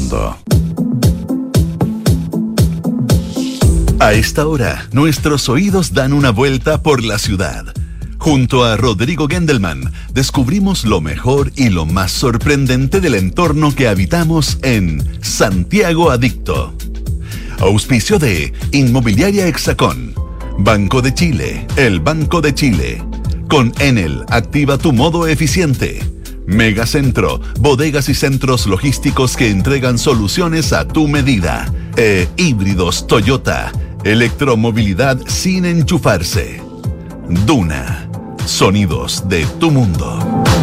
mundo. A esta hora, nuestros oídos dan una vuelta por la ciudad. Junto a Rodrigo Gendelman, descubrimos lo mejor y lo más sorprendente del entorno que habitamos en Santiago Adicto. Auspicio de Inmobiliaria Hexacón, Banco de Chile, el Banco de Chile. Con Enel, activa tu modo eficiente. Megacentro, bodegas y centros logísticos que entregan soluciones a tu medida. Híbridos Toyota, electromovilidad sin enchufarse. Duna, sonidos de tu mundo.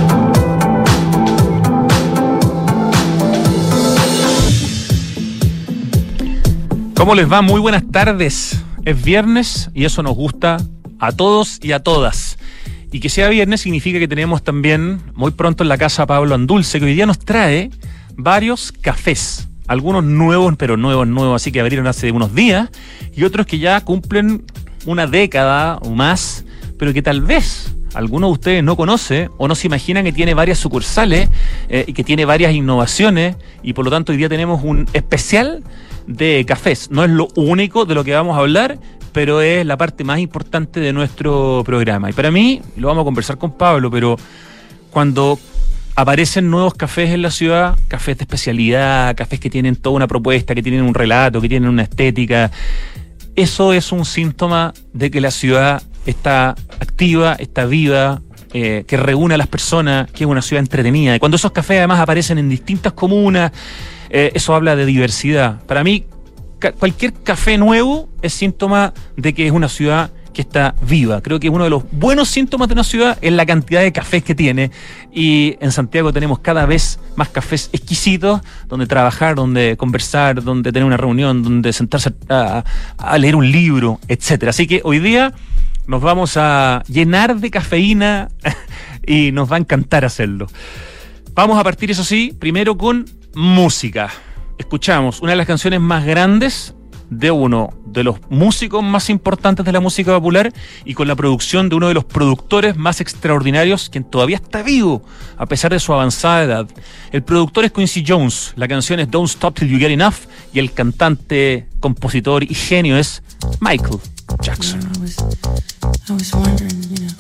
¿Cómo les va? Muy buenas tardes. Es viernes y eso nos gusta a todos y a todas. Y que sea viernes significa que tenemos también muy pronto en la casa a Pablo Andulce, que hoy día nos trae varios cafés. Algunos nuevos, pero nuevos, así que abrieron hace unos días, y otros que ya cumplen una década o más, pero que tal vez algunos de ustedes no conoce o no se imaginan que tiene varias sucursales y que tiene varias innovaciones, y por lo tanto hoy día tenemos un especial de cafés. No es lo único de lo que vamos a hablar, pero es la parte más importante de nuestro programa. Y para mí, lo vamos a conversar con Pablo, pero cuando aparecen nuevos cafés en la ciudad, cafés de especialidad, cafés que tienen toda una propuesta, que tienen un relato, que tienen una estética, eso es un síntoma de que la ciudad está activa, está viva, que reúne a las personas, que es una ciudad entretenida. Y cuando esos cafés además aparecen en distintas comunas, eso habla de diversidad. Para mí, cualquier café nuevo es síntoma de que es una ciudad que está viva. Creo que uno de los buenos síntomas de una ciudad es la cantidad de cafés que tiene, y en Santiago tenemos cada vez más cafés exquisitos donde trabajar, donde conversar, donde tener una reunión, donde sentarse a leer un libro, etcétera. Así que hoy día nos vamos a llenar de cafeína y nos va a encantar hacerlo. Vamos a partir, eso sí, primero con música. Escuchamos una de las canciones más grandes de uno de los músicos más importantes de la música popular, y con la producción de uno de los productores más extraordinarios, quien todavía está vivo a pesar de su avanzada edad. El productor es Quincy Jones, la canción es Don't Stop Till You Get Enough, y el cantante, compositor y genio es Michael Jackson. I was wondering,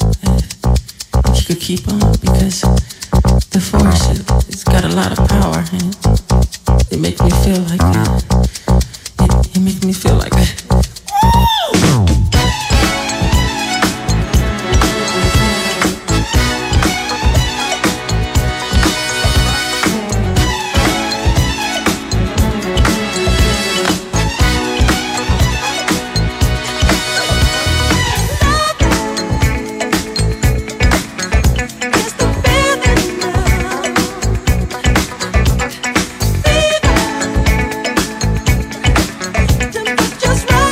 if you could keep on, because the force, it's got a lot of power, and it makes me feel like it makes me feel like that. Just right.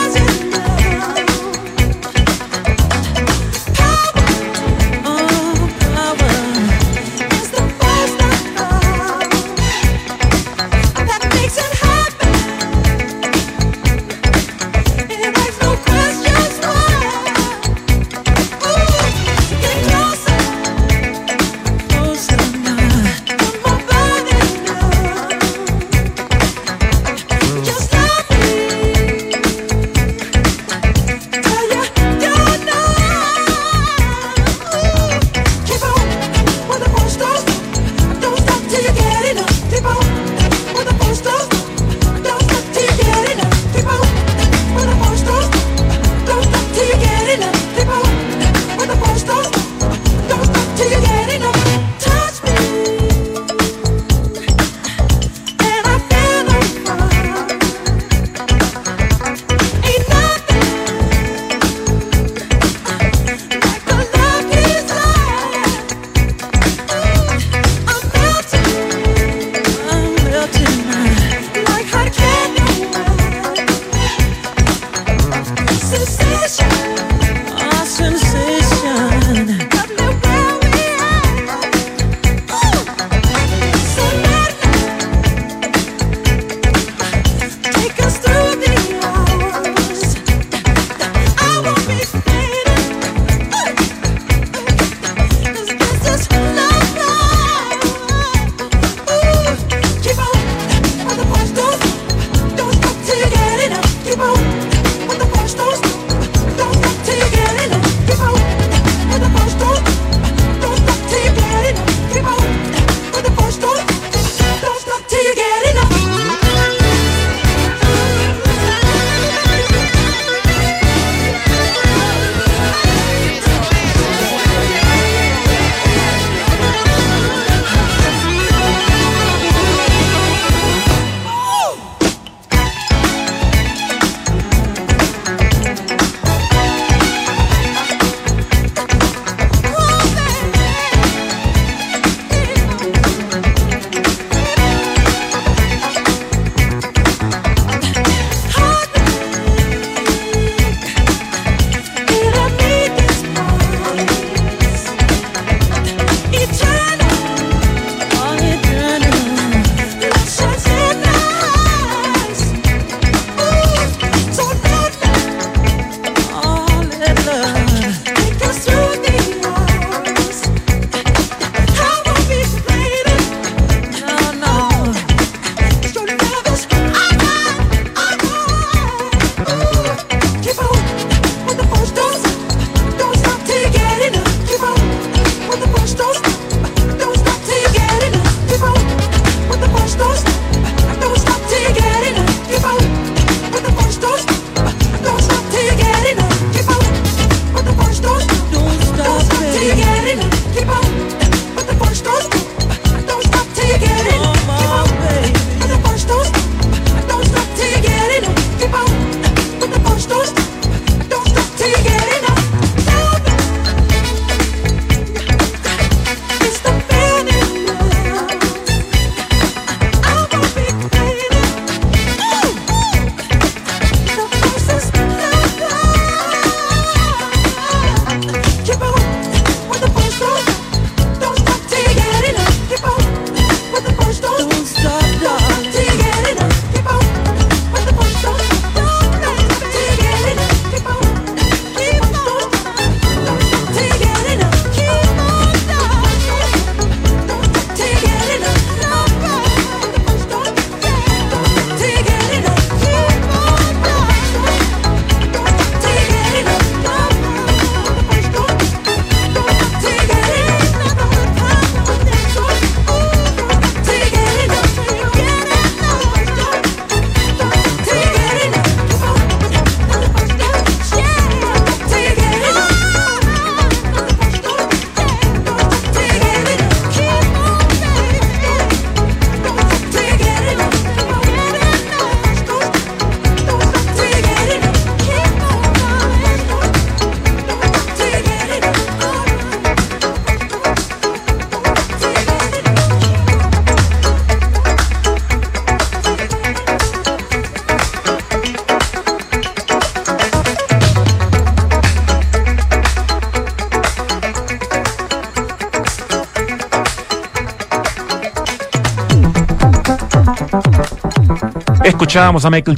Escuchábamos a Michael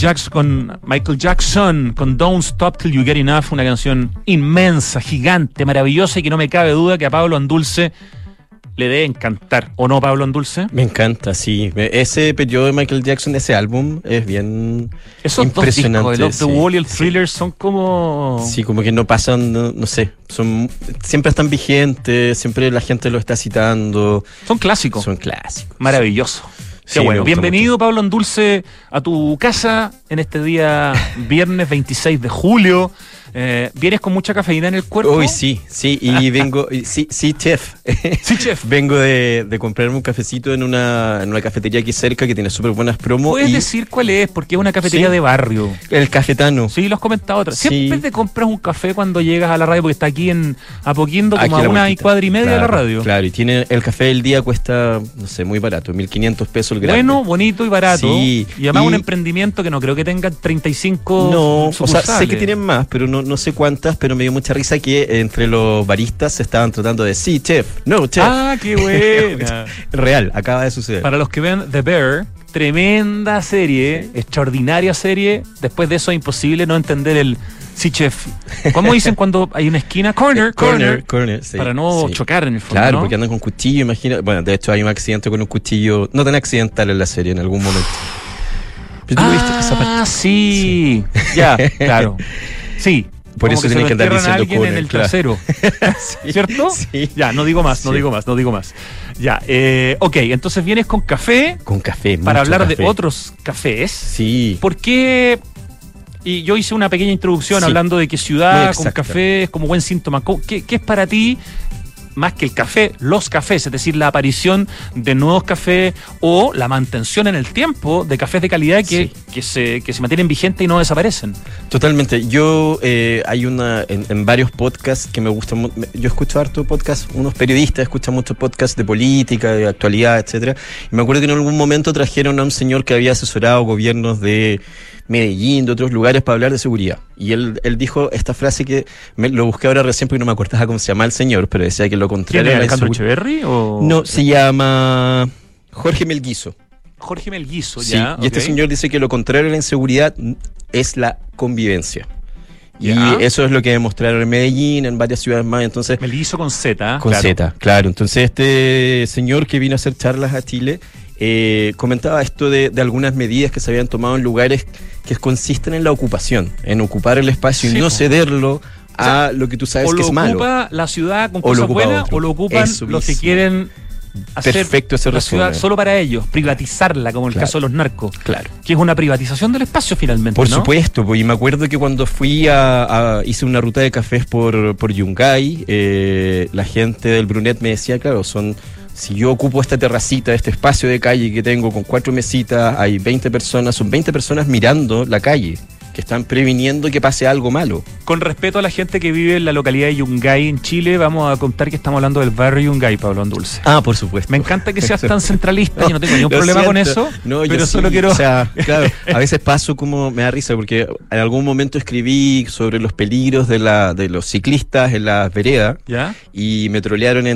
Jackson con Don't Stop Till You Get Enough, una canción inmensa, gigante, maravillosa y que no me cabe duda que a Pablo Andulce le debe encantar. ¿O no, Pablo Andulce? Me encanta, sí. Ese periodo de Michael Jackson, ese álbum, es bien esos impresionante. Esos dos discos, el Off the Wall y el Thriller, son como... Sí, como que no pasan, no sé, siempre están vigentes, siempre la gente lo está citando. Son clásicos. Son clásicos. Maravilloso. Sí, bueno, bienvenido mucho. Pablo Andulce a tu casa en este día viernes 26 de julio. ¿Vienes con mucha cafeína en el cuerpo? Uy, sí, y vengo, sí, chef. Sí, chef. Vengo de comprarme un cafecito en una cafetería aquí cerca que tiene súper buenas promos. ¿Puedes decir cuál es? Porque es una cafetería de barrio. El Cafetano. Sí, lo has comentado otra. Sí. Siempre te compras un café cuando llegas a la radio, porque está aquí en Apoquindo, como Aquí a 1,25 de la radio. Claro, y tiene el café del día cuesta, no sé, muy barato, 1.500 pesos el grande. Bueno, bonito y barato. Sí. Y además un emprendimiento que no creo que tenga 35 No, sucursales. o sea, sé que tienen más, pero no sé cuántas, pero me dio mucha risa que entre los baristas se estaban tratando de sí, chef, no, chef. Ah, qué buena. Real, acaba de suceder. Para los que ven The Bear, tremenda serie, extraordinaria serie. Después de eso es imposible no entender el sí, chef. ¿Cómo dicen cuando hay una esquina? Corner, sí, para no chocar en el fondo, claro, ¿no? porque andan con cuchillo, imagina. Bueno, de hecho hay un accidente con un cuchillo, no tan accidental en la serie en algún momento. Pero tú viste esa parte. Ah, sí. Ya, claro. Sí. Por Como eso tienen que andar se lo entierran a diciendo alguien en el trasero. Sí, ¿Cierto? sí. Ya, no digo más. Ya, ok, entonces vienes con café. Con café, para mucho hablar café. de otros cafés. Sí. ¿Por qué? Y yo hice una pequeña introducción Sí. hablando de que Muy ciudad con exacta. café es como buen síntoma. ¿Qué es para ti, más que el café, los cafés? Es decir, la aparición de nuevos cafés o la mantención en el tiempo de cafés de calidad que se mantienen vigentes y no desaparecen. Totalmente. Yo hay en varios podcasts que me gustan. Yo escucho harto podcast, unos periodistas escuchan muchos podcasts de política, de actualidad, etcétera. Y me acuerdo que en algún momento trajeron a un señor que había asesorado gobiernos de Medellín, de otros lugares para hablar de seguridad. Y él dijo esta frase que lo busqué ahora recién porque no me acordaba cómo se llama el señor, pero decía que lo contrario ¿Quién es, a la Alejandro inseguridad. Echeverry o...? No, se llama Jorge Melguizo. Jorge Melguizo, Sí, ya. y este ok. señor dice que lo contrario a la inseguridad es la convivencia. Ya. Y eso es lo que demostraron en Medellín, en varias ciudades más. Entonces, Melguizo con Z. con claro. Z, claro. Entonces este señor que vino a hacer charlas a Chile comentaba esto de algunas medidas que se habían tomado en lugares que consisten en la ocupación, en ocupar el espacio Sí, y no po. cederlo O sea, a lo que tú sabes O que lo es malo. ocupa la ciudad con O lo cosas ocupa buenas, otro. o lo ocupan Eso los que mismo. quieren hacer Perfecto ese la ciudad resumen. solo para ellos, privatizarla, como el Claro. caso de los narcos, Claro. que es una privatización del espacio finalmente, Por ¿no? supuesto, pues, y me acuerdo que cuando fui hice una ruta de cafés por Yungay, la gente del Brunet me decía, claro, si yo ocupo esta terracita, este espacio de calle que tengo con 4 mesitas, hay 20 personas, son 20 personas mirando la calle, que están previniendo que pase algo malo. Con respeto a la gente que vive en la localidad de Yungay, en Chile, vamos a contar que estamos hablando del barrio Yungay, Pablo Andulce. Ah, por supuesto. Me encanta que seas tan centralista, yo no tengo ningún Lo problema con siento. eso, No, yo pero sí, solo quiero... O sea, claro, a veces paso como, me da risa, porque en algún momento escribí sobre los peligros de los ciclistas en la vereda, ¿Ya? y me trolearon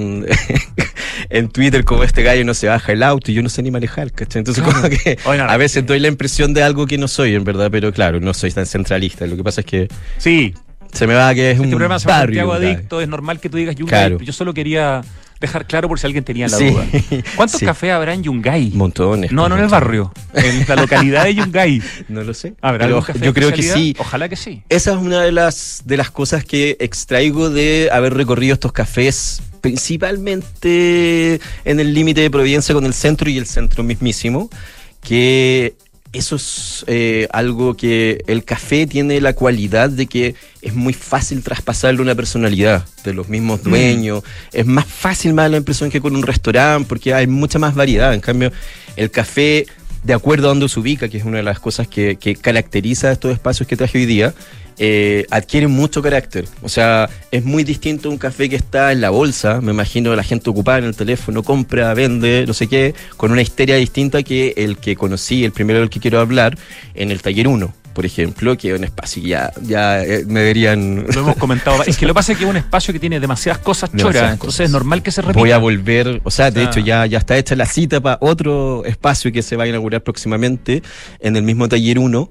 en Twitter como este gallo no se baja el auto y yo no sé ni manejar, ¿cachai? Entonces Claro. como que Oye, no, a veces doy la impresión de algo que no soy, en verdad, pero claro, no soy tan centralista. Lo que pasa es que Sí, se me va que es este un programa se llama barrio. Santiago ¿verdad? Adicto, es normal que tú digas Yungay, Claro. pero yo solo quería dejar claro por si alguien tenía la Sí. duda. ¿Cuántos Sí. cafés habrá en Yungay? Montones. No, no en el barrio, en la localidad de Yungay. No lo sé. ¿Habrá Pero algún café yo de creo que especialidad? sí. Ojalá que sí. Esa es una de las cosas que extraigo de haber recorrido estos cafés, principalmente en el límite de Providencia con el centro y el centro mismísimo, que eso es algo que el café tiene la cualidad de que es muy fácil traspasarle una personalidad de los mismos dueños. Es más fácil, más la impresión que con un restaurante, porque hay mucha más variedad. En cambio, el café, de acuerdo a donde se ubica, que es una de las cosas que caracteriza estos espacios que traje hoy día, adquiere mucho carácter. O sea, es muy distinto a un café que está en la bolsa, me imagino la gente ocupada en el teléfono, compra, vende, no sé qué, con una histeria distinta que el que conocí, el primero del que quiero hablar, en el Taller 1. por ejemplo, que es un espacio que ya me deberían... Lo hemos comentado. Es que lo que pasa es que es un espacio que tiene demasiadas cosas choras, entonces es normal que se repita. Voy a volver, o sea, de hecho ya está hecha la cita para otro espacio que se va a inaugurar próximamente en el mismo Taller 1.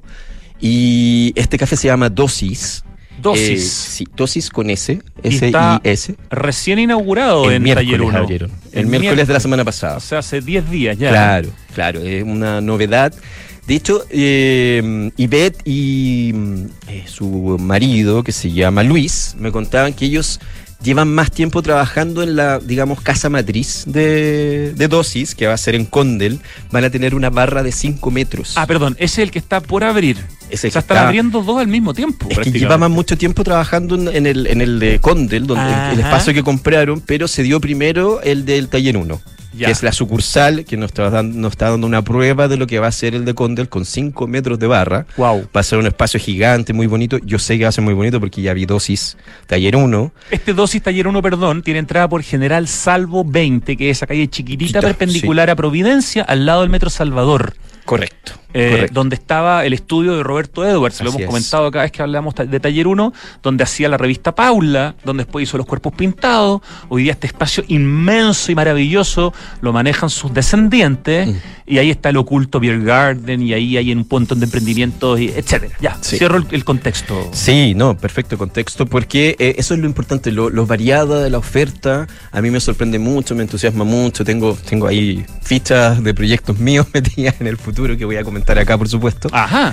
Y este café se llama Dosis. Dosis. Sí, Dosis con S, está S-I-S. recién inaugurado El en Taller 1. abrieron. El miércoles de la semana pasada. O sea, hace 10 días ya. Claro, es una novedad. De hecho, Ivette y su marido, que se llama Luis, me contaban que ellos llevan más tiempo trabajando en la, digamos, casa matriz de Dosis, que va a ser en Condel. Van a tener una barra de 5 metros. Ah, perdón, ese es el que está por abrir. Ese o sea, están abriendo dos al mismo tiempo. Es que llevaban mucho tiempo trabajando en el de Condel, donde el espacio que compraron, pero se dio primero el del Taller 1. Que es la sucursal que nos está dando una prueba de lo que va a ser el de Condel con 5 metros de barra. Wow. Va a ser un espacio gigante, muy bonito. Yo sé que va a ser muy bonito porque ya vi Dosis Taller 1. Este Dosis Taller 1, perdón, tiene entrada por General Salvo 20, que es esa calle chiquitita perpendicular a Providencia, al lado del Metro Salvador. Correcto. Donde estaba el estudio de Roberto Edwards, lo hemos comentado cada vez que hablamos de Taller 1, donde hacía la revista Paula, donde después hizo Los Cuerpos Pintados. Hoy día este espacio inmenso y maravilloso lo manejan sus descendientes, y ahí está el oculto Beer Garden, y ahí hay un montón de emprendimientos, etcétera. Ya, cierro el contexto. Sí, no, perfecto contexto, porque eso es lo importante, lo variada de la oferta. A mí me sorprende mucho, me entusiasma mucho. Tengo ahí fichas de proyectos míos metidas en el futuro que voy a comentar acá, por supuesto. Ajá.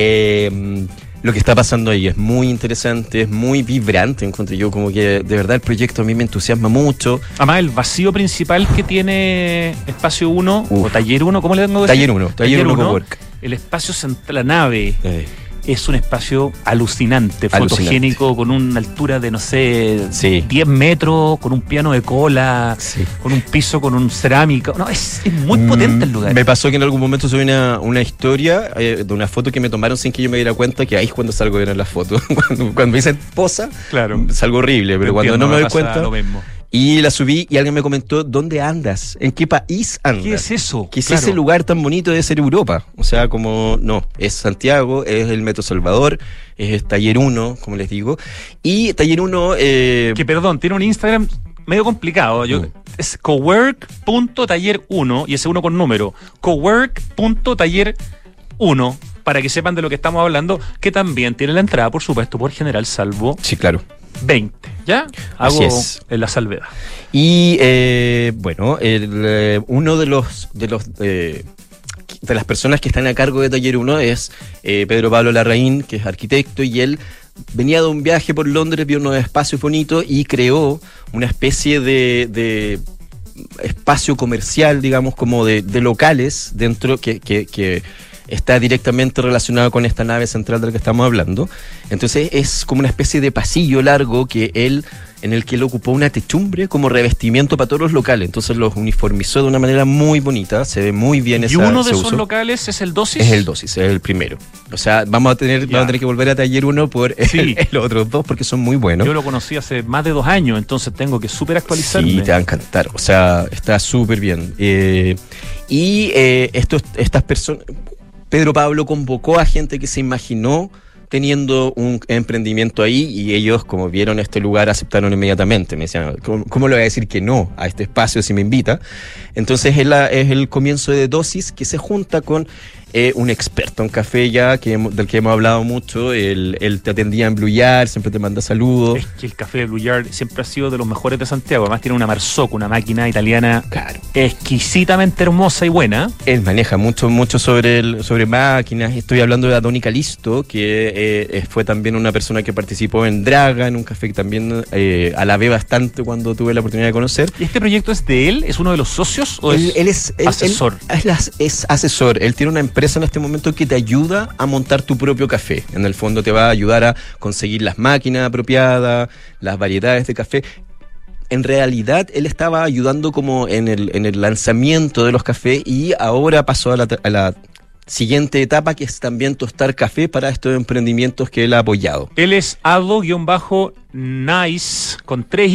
Lo que está pasando ahí es muy interesante, es muy vibrante, encuentro yo, como que de verdad el proyecto a mí me entusiasma mucho. Además, el vacío principal que tiene Espacio 1, o Taller 1, ¿cómo le tengo que decir? Taller 1 Cowork. El espacio central, la nave, es un espacio alucinante, fotogénico, con una altura de, no sé, 10 metros, con un piano de cola, con un piso, con un cerámica. No, es muy potente el lugar. Me pasó que en algún momento subí una historia de una foto que me tomaron sin que yo me diera cuenta, que ahí es cuando salgo bien en la foto. cuando me dicen posa, salgo horrible, pero cuando no me doy cuenta... Lo mismo. Y la subí y alguien me comentó, ¿dónde andas? ¿En qué país andas? ¿Qué es eso? ¿Qué es ese lugar tan bonito de ser Europa? O sea, como, no, es Santiago, es el Metro Salvador, es Taller 1, como les digo. Y Taller 1... que, perdón, tiene un Instagram medio complicado. Es cowork.taller1, y ese 1 con número. cowork.taller1, para que sepan de lo que estamos hablando, que también tiene la entrada, por supuesto, por General Salvo. Sí, claro. 20, ¿ya? Hago en la salvedad. Y bueno, uno de las personas que están a cargo de Taller 1 es Pedro Pablo Larraín, que es arquitecto, y él venía de un viaje por Londres, vio unos espacios bonitos y creó una especie de espacio comercial, digamos, como de locales dentro que está directamente relacionado con esta nave central de la que estamos hablando. Entonces es como una especie de pasillo largo en el que él ocupó una techumbre como revestimiento para todos los locales. Entonces los uniformizó de una manera muy bonita, se ve muy bien ese uso. ¿Y uno de esos locales es el Dosis? Es el Dosis, es el primero. O sea, vamos a tener que volver a Taller 1 por los otros dos, porque son muy buenos. Yo lo conocí hace más de 2 años, entonces tengo que súper actualizarme. Sí, te va a encantar. O sea, está súper bien. Estas personas... Pedro Pablo convocó a gente que se imaginó teniendo un emprendimiento ahí, y ellos, como vieron este lugar, aceptaron inmediatamente. Me decían, ¿cómo le voy a decir que no a este espacio si me invita? Entonces es el comienzo de Dosis, que se junta con un experto en café ya, del que hemos hablado mucho. Él te atendía en Blue Yard, siempre te manda saludos. Es que el café de Blue Yard siempre ha sido de los mejores de Santiago. Además tiene una Marzocco, una máquina italiana exquisitamente hermosa y buena. Él maneja mucho sobre máquinas. Estoy hablando de Adoni Calisto, que fue también una persona que participó en Draga, en un café que también alabé bastante cuando tuve la oportunidad de conocer. ¿Y este proyecto es de él? ¿Es uno de los socios o él es asesor? Es asesor. Él tiene una empresa en este momento que te ayuda a montar tu propio café. En el fondo te va a ayudar a conseguir las máquinas apropiadas, las variedades de café. En realidad él estaba ayudando como en el lanzamiento de los cafés, y ahora pasó a la siguiente etapa, que es también tostar café para estos emprendimientos que él ha apoyado. Él es Ado-Nice con 3 I.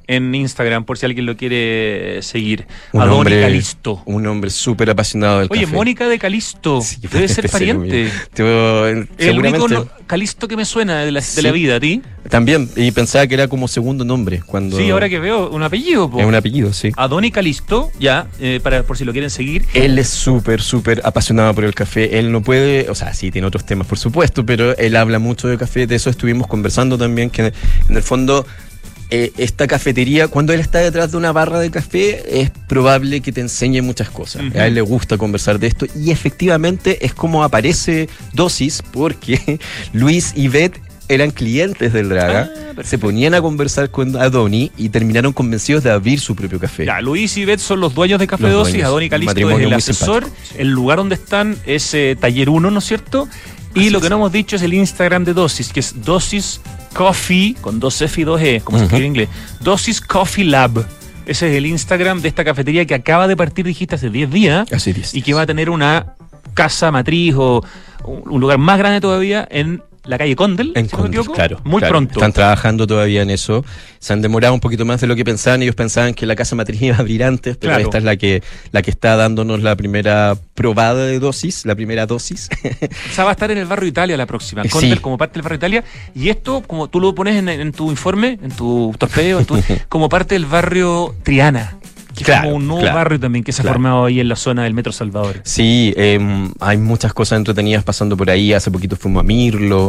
en Instagram, por si alguien lo quiere seguir. Un Adoni hombre- Calisto. Un hombre súper apasionado del Oye, café. Mónica de Calisto. Sí, Debe ser pariente. El Seguramente. único Calisto que me suena de la vida, ¿a ti? También, y pensaba que era como segundo nombre. Cuando Sí, ahora que veo, un apellido, po. es un apellido, sí. Adoni Calisto, ya, por si lo quieren seguir. Él es súper apasionado por el café. Él no puede, o sea, sí tiene otros temas, por supuesto, pero él habla mucho de café. De eso estuvimos conversando también, que en el fondo esta cafetería, cuando él está detrás de una barra de café, es probable que te enseñe muchas cosas. Ujú. A él le gusta conversar de esto y efectivamente es como aparece Dosis, porque Luis y Beth eran clientes del Draga, perfecto. se ponían a conversar con Adoni y terminaron convencidos de abrir su propio café. Ya, Luis y Beth son los dueños de Café Los Dosis, dueños. Adoni Calisto es Matrimonio el muy asesor, simpático. el lugar donde están es Taller 1, ¿no es cierto? Y Así lo que es. no hemos dicho es el Instagram de Dosis, que es Dosis Coffee, con 2 F y 2 E, como se escribe en inglés. Dosis Coffee Lab. Ese es el Instagram de esta cafetería que acaba de partir, dijiste, hace 10 días. Así es. Y que va a tener una casa matriz o un lugar más grande todavía en la calle Condel, En si no me Condel, equivoco. claro. Muy claro. pronto. Están trabajando todavía en eso. Se han demorado un poquito más de lo que pensaban. Ellos pensaban que la casa matriz iba a abrir antes, pero Claro. esta es la que está dándonos la primera probada de dosis, la primera dosis. O sea, va a estar en el barrio Italia la próxima, Sí. Condel como parte del barrio Italia. Y esto, como tú lo pones en tu informe, en tu torpeo, como parte del barrio Triana, que es Claro, como un nuevo claro, barrio también que se ha claro. formado ahí en la zona del Metro Salvador. Sí, hay muchas cosas entretenidas pasando por ahí. Hace poquito fuimos a Mirlo,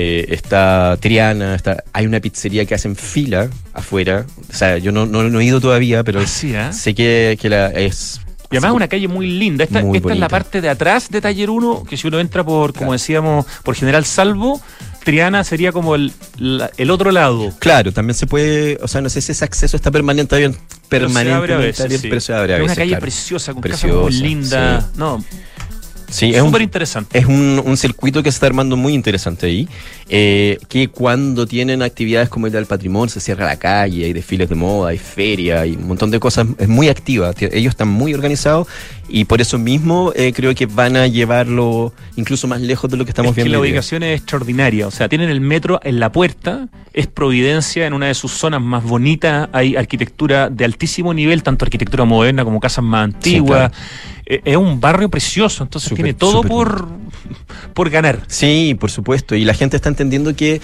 está Triana, hay una pizzería que hacen fila afuera. O sea, yo no he ido todavía, pero Así, ¿eh? sé que es... Y además una calle muy linda. Esta Muy es la bonita. parte de atrás de Taller 1, que si uno entra por, como decíamos, por General Salvo, Triana sería como el otro lado. Claro, también se puede, o sea, no sé si ese acceso está permanentemente Pero se abre a abierto, veces, sí. pero se abre a Es veces. una calle claro. preciosa, con Preciosa, casas muy lindas. sí. No, Sí, es súper interesante. es un circuito que se está armando muy interesante ahí, que cuando tienen actividades como el del patrimonio, se cierra la calle, hay desfiles de moda, hay feria, hay un montón de cosas, es muy activa, ellos están muy organizados y por eso mismo creo que van a llevarlo incluso más lejos de lo que estamos Es que viendo la hoy día. ubicación es extraordinaria. O sea, tienen el metro en la puerta, es Providencia, en una de sus zonas más bonitas. Hay arquitectura de altísimo nivel, tanto arquitectura moderna como casas más antiguas. Es un barrio precioso, entonces Súper, tiene todo súper por ganar. Sí, por supuesto. Y la gente está entendiendo que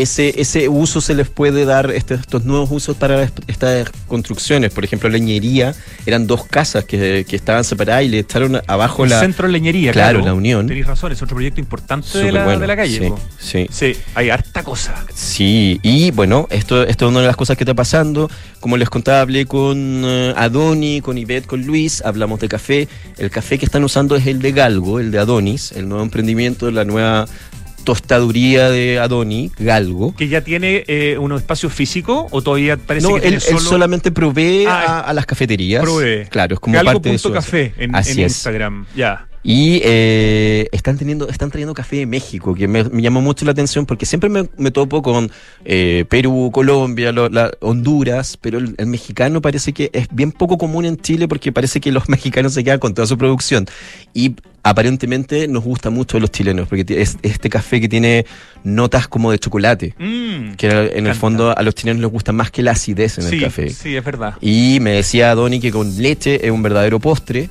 ese uso se les puede dar, estos nuevos usos para estas construcciones. Por ejemplo, leñería, eran 2 casas que estaban separadas y le echaron abajo El la... centro de leñería, Claro, la unión. Tenéis razón, es otro proyecto importante de Súper bueno, la calle. sí, po. sí. Sí, hay harta cosa. Sí, y bueno, esto es una de las cosas que está pasando. Como les contaba, hablé con Adoni, con Ivette, con Luis, hablamos de café. El café que están usando es el de Galgo, el de Adonis, el nuevo emprendimiento, la nueva tostaduría de Adoni, Galgo. ¿Que ya tiene unos espacios físicos o todavía parece No, que tiene él solamente provee Ah, a las cafeterías. provee? Claro, es como parte de su... Galgo.café en Así es. Instagram, ya. Y están trayendo café de México, que me llamó mucho la atención porque siempre me topo con Perú, Colombia, Honduras, pero el mexicano parece que es bien poco común en Chile porque parece que los mexicanos se quedan con toda su producción. Y aparentemente nos gusta mucho a los chilenos porque es este café que tiene notas como de chocolate, que en el encanta. fondo a los chilenos les gusta más que la acidez en el café. Sí, es verdad. Y me decía Donny que con leche es un verdadero postre.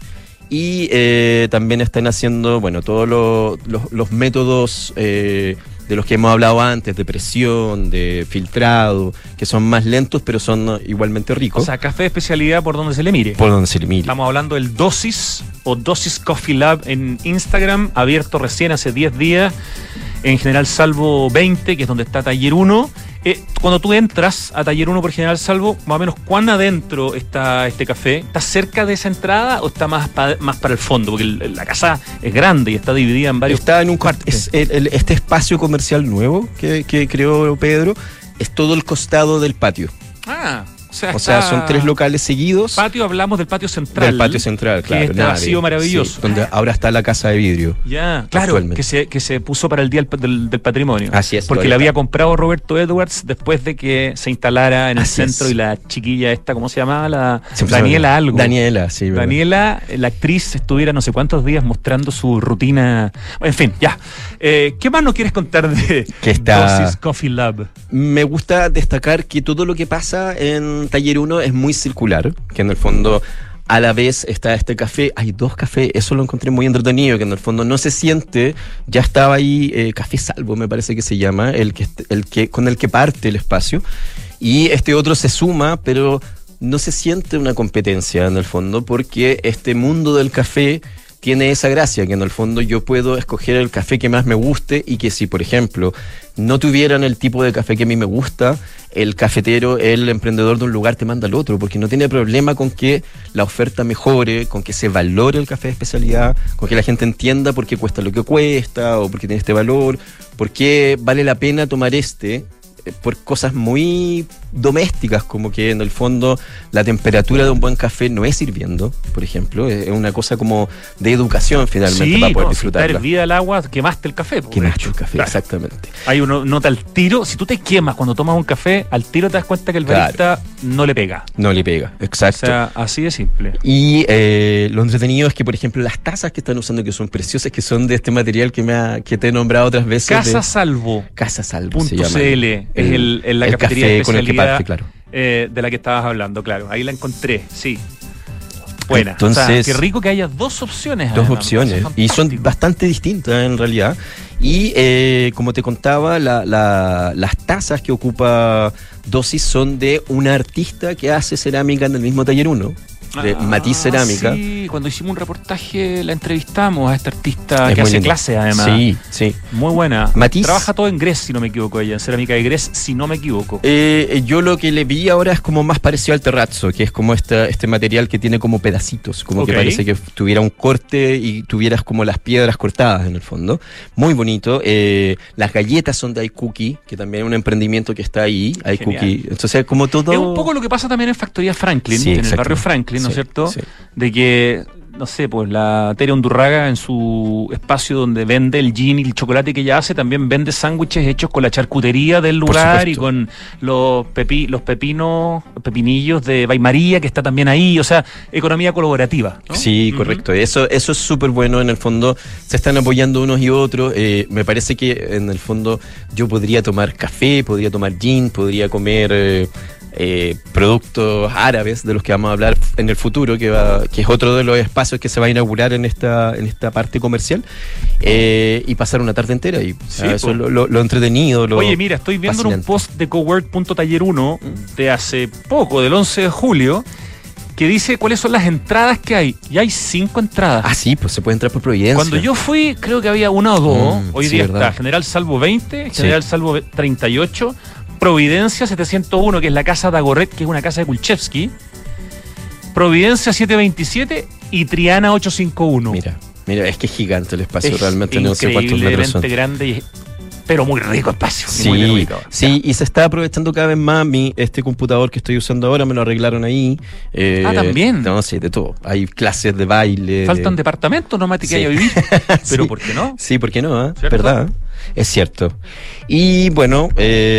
Y también están haciendo, bueno, todos los métodos de los que hemos hablado antes, de presión, de filtrado, que son más lentos, pero son igualmente ricos. O sea, café de especialidad por donde se le mire. por donde se le mire. Estamos hablando del Dosis o Dosis Coffee Lab en Instagram, abierto recién hace 10 días en General Salvo 20, que es donde está Taller 1. Cuando tú entras a Taller 1 por General Salvo, más o menos, ¿cuán adentro está este café? ¿Está cerca de esa entrada o está más para el fondo? Porque la casa es grande y está dividida en varios Está en un partes. este espacio comercial nuevo que creó Pedro, es todo el costado del patio. O sea, son 3 locales seguidos. Patio, hablamos del patio central. Del patio central, que claro. es este vacío maravilloso. Sí, donde ahora está la casa de vidrio. Ya, claro, Actualmente. que se puso para el Día del Patrimonio. Así es, Porque todavía la había está. comprado Roberto Edwards después de que se instalara en el Así centro es. y la chiquilla esta, ¿cómo se llamaba? Siempre Daniela se me- algo. Daniela, sí. ¿verdad? Daniela, la actriz, estuviera no sé cuántos días mostrando su rutina. En fin, ya. ¿Qué más nos quieres contar de Que está- Dosis Coffee Lab? Me gusta destacar que todo lo que pasa en Taller 1 es muy circular, que en el fondo a la vez está este café, hay 2 cafés, eso lo encontré muy entretenido, que en el fondo no se siente, ya estaba ahí Café Salvo, me parece que se llama, con el que parte el espacio, y este otro se suma, pero no se siente una competencia en el fondo, porque este mundo del café tiene esa gracia, que en el fondo yo puedo escoger el café que más me guste y que si, por ejemplo, no tuvieran el tipo de café que a mí me gusta, el cafetero, el emprendedor de un lugar te manda al otro, porque no tiene problema con que la oferta mejore, con que se valore el café de especialidad, con que la gente entienda por qué cuesta lo que cuesta, o por qué tiene este valor, por qué vale la pena tomar por cosas muy domésticas, como que en el fondo la temperatura de un buen café no es hirviendo, por ejemplo, es una cosa como de educación finalmente, para poder disfrutarla. Si está hervida el agua, quemaste el café. Quemaste el café, claro. Exactamente. Hay uno nota al tiro, si tú te quemas cuando tomas un café, al tiro te das cuenta que el barista no le pega. No le pega, exacto. O sea, así de simple. Y lo entretenido es que, por ejemplo, las tazas que están usando, que son preciosas, que son de este material que te he nombrado otras veces. Casa Salvo. Casa Salvo se llama. .cl es la cafetería de con el que parte, claro. De la que estabas hablando, claro. Ahí la encontré, sí. Buena. Entonces, o sea, qué rico que haya 2 opciones. Dos opciones. Y son bastante distintas en realidad. Y como te contaba, las tazas que ocupa Dosis son de una artista que hace cerámica en el mismo Taller 1. De Matiz Cerámica. Sí, cuando hicimos un reportaje la entrevistamos a esta artista es que hace lindo. clases además. Sí. Muy buena. Matiz trabaja todo en Grés, si no me equivoco, ella, en cerámica de Grés, si no me equivoco. Yo lo que le vi ahora es como más parecido al terrazzo, que es como este material que tiene como pedacitos, como que parece que tuviera un corte y tuvieras como las piedras cortadas en el fondo. Muy bonito. Las galletas son de iCookie, que también es un emprendimiento que está ahí, iCookie. Entonces, como todo... Es un poco lo que pasa también en Factoría Franklin, Sí, en el exacto. barrio Franklin, ¿no es cierto? Sí. De que, no sé, pues la Tere Undurraga en su espacio donde vende el gin y el chocolate que ella hace, también vende sándwiches hechos con la charcutería del lugar y con los pepinillos de Baimaría, que está también ahí, o sea, economía colaborativa, ¿no? Sí, correcto. Eso es súper bueno. En el fondo se están apoyando unos y otros. Me parece que en el fondo yo podría tomar café, podría tomar gin, podría comer productos árabes de los que vamos a hablar en el futuro, que es otro de los espacios que se va a inaugurar en esta parte comercial, y pasar una tarde entera y Sí, eso es lo entretenido. Oye, mira, estoy viendo en un fascinante. post de cowork.taller 1 de hace poco, del 11 de julio, que dice cuáles son las entradas que hay. Y hay 5 entradas. Ah, sí, pues se puede entrar por Providencia. Cuando yo fui, creo que había 1 o 2. Hoy sí, día verdad. está General Salvo 20, Sí. General Salvo 38, Providencia 701, que es la casa de Agorret, que es una casa de Kulchevsky, Providencia 727 y Triana 851. Mira, es que es gigante el espacio, Es realmente no sé cuántos metros son. increíblemente grande, pero muy rico espacio. Sí, muy rico. sí, y se está aprovechando cada vez más. Este computador que estoy usando ahora me lo arreglaron ahí. ¿también? No, sí, de todo. Hay clases de baile. Faltan departamentos nomás que Sí. haya vivir. Pero Sí. ¿por qué no? Sí, ¿por qué no? ¿Cierto? ¿Verdad? Es cierto. Y bueno,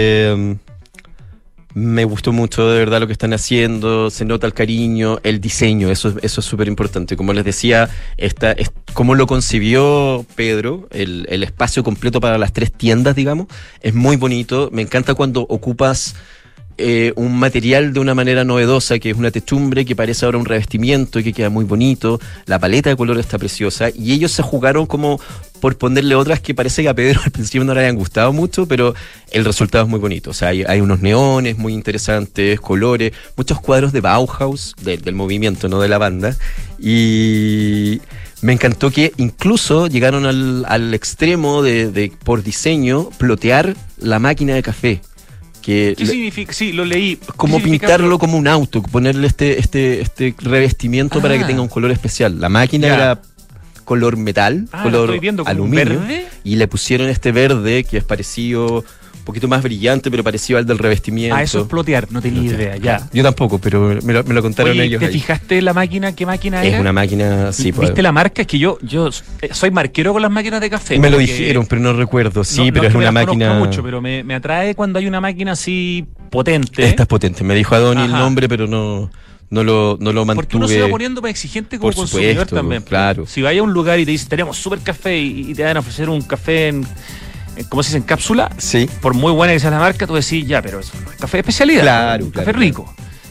me gustó mucho de verdad lo que están haciendo, se nota el cariño, el diseño, eso es súper importante. Como les decía, como lo concibió Pedro, el espacio completo para las 3 tiendas, digamos, es muy bonito. Me encanta cuando ocupas un material de una manera novedosa, que es una techumbre que parece ahora un revestimiento y que queda muy bonito. La paleta de color está preciosa y ellos se jugaron como por ponerle otras que parece que a Pedro al principio no le hayan gustado mucho, pero el resultado es muy bonito. O sea, hay unos neones muy interesantes, colores, muchos cuadros de Bauhaus, del movimiento, no de la banda. Y me encantó que incluso llegaron al extremo de por diseño, plotear la máquina de café. ¿Qué significa? Sí, lo leí. Como pintarlo como un auto, ponerle este revestimiento para que tenga un color especial. La máquina era color metal, color estoy viendo, como aluminio, verde. y le pusieron este verde que es parecido, un poquito más brillante, pero parecido al del revestimiento. Eso es plotear, no tenía idea, ya. Yo tampoco, pero me lo contaron Oye, ellos. ¿te ahí. fijaste la máquina? ¿Qué máquina era? Es una máquina, sí. ¿Viste la marca? Es que yo soy marquero con las máquinas de café. Me lo porque dijeron, pero no recuerdo. Sí, no, pero no es que una me las conozca máquina... mucho, pero me atrae cuando hay una máquina así potente. Esta es potente. Me dijo Adoni el Ajá. nombre, pero no lo mantuve. Porque uno se va poniendo más exigente como Por consumidor supuesto, también. claro. Si vayas a un lugar y te dicen, tenemos super café y te van a ofrecer un café ¿cómo se dice? En cápsula. Sí. Por muy buena que sea la marca, tú decís, ya, pero eso no es café de especialidad. Claro, un claro, café claro. rico.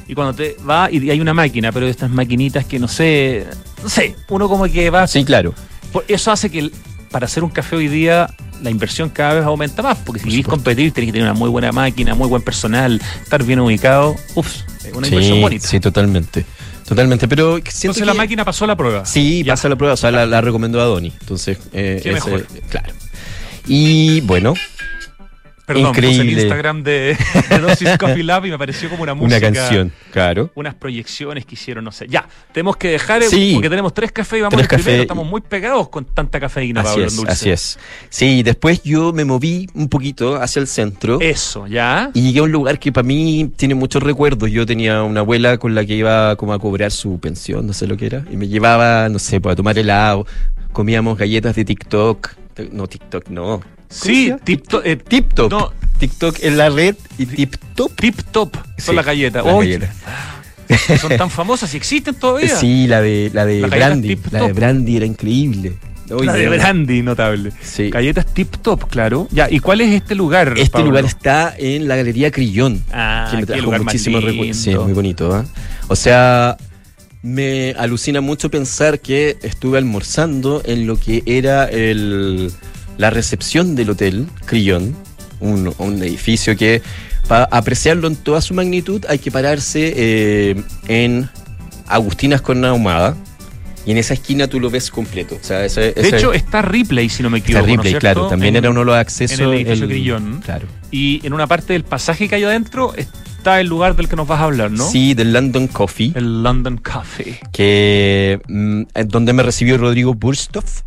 Y cuando te va y hay una máquina, pero de estas maquinitas que no sé, uno como que va... Sí, claro. Eso hace que para hacer un café hoy día la inversión cada vez aumenta más, porque si querés competir tenés que tener una muy buena máquina, muy buen personal, estar bien ubicado. Es una inversión bonita. Sí, totalmente, pero entonces la máquina pasó la prueba. Sí, pasó la prueba, o sea, la recomendó a Donny. Entonces, qué mejor. Claro. Y bueno, perdón, increíble. Puse el Instagram de Dosis Coffee Lab y me pareció como una música. Una canción, claro. Unas proyecciones que hicieron, no sé. Ya, tenemos que dejar, porque tenemos 3 cafés y vamos al primero. Estamos muy pegados con tanta cafeína, Pablo Dulce. Así es. Sí, después yo me moví un poquito hacia el centro. Eso, ¿ya? Y llegué a un lugar que para mí tiene muchos recuerdos. Yo tenía una abuela con la que iba como a cobrar su pensión, no sé lo que era. Y me llevaba, no sé, para tomar helado. Comíamos galletas de TikTok. No, TikTok, no. Sí, TikTok. No. TikTok en la red y TikTok. TikTok son las galletas. Son tan famosas y existen todavía. Sí, la de Brandy. La de Brandy era increíble. La de Brandy, notable. Sí. Galletas Tip Top, claro. Ya, ¿y cuál es este lugar, Pablo? Lugar está en la Galería Crillon. Que me trajo muchísimos recuerdos. Sí, muy bonito, ¿eh? O sea, me alucina mucho pensar que estuve almorzando en lo que era la recepción del Hotel Crillon, un edificio que, para apreciarlo en toda su magnitud, hay que pararse en Agustinas con Ahumada. Y en esa esquina tú lo ves completo. O sea, de hecho, está Ripley, si no me equivoco. Está Ripley, ¿no? Claro. También era uno de los accesos. En el edificio Crillon. Claro. Y en una parte del pasaje que hay adentro está el lugar del que nos vas a hablar, ¿no? Sí, del London Coffee. El London Coffee. Que donde me recibió Rodrigo Burstoff,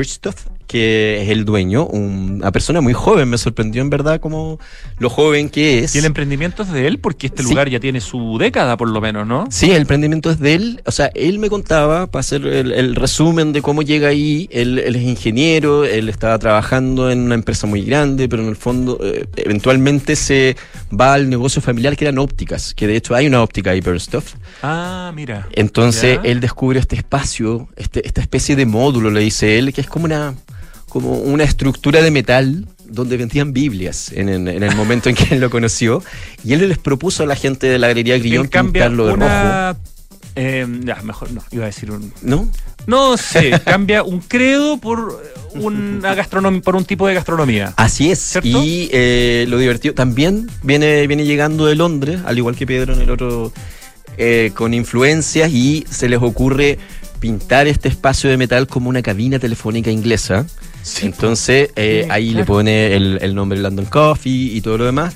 que es el dueño, una persona muy joven. Me sorprendió en verdad como lo joven que es. ¿Y el emprendimiento es de él? Porque este lugar ya tiene su década por lo menos, ¿no? Sí, el emprendimiento es de él. O sea, él me contaba, para hacer el resumen de cómo llega ahí, él es ingeniero, él estaba trabajando en una empresa muy grande, pero en el fondo eventualmente se va al negocio familiar que eran ópticas, que de hecho hay una óptica Hyperstuff. Ah, mira. Entonces él descubre este espacio, esta especie de módulo, le dice él, que es como una estructura de metal donde vendían Biblias en el momento en que él lo conoció, y él les propuso a la gente de la Galería Crillon pintarlo de rojo. Mejor no, iba a decir un... ¿No? No sé, cambia un credo por una gastronomía, por un tipo de gastronomía. Así es, ¿cierto? Y lo divertido también viene llegando de Londres, al igual que Pedro en el otro, con influencias, y se les ocurre pintar este espacio de metal como una cabina telefónica inglesa. Sí. Entonces ahí le pone el nombre London Coffee y todo lo demás.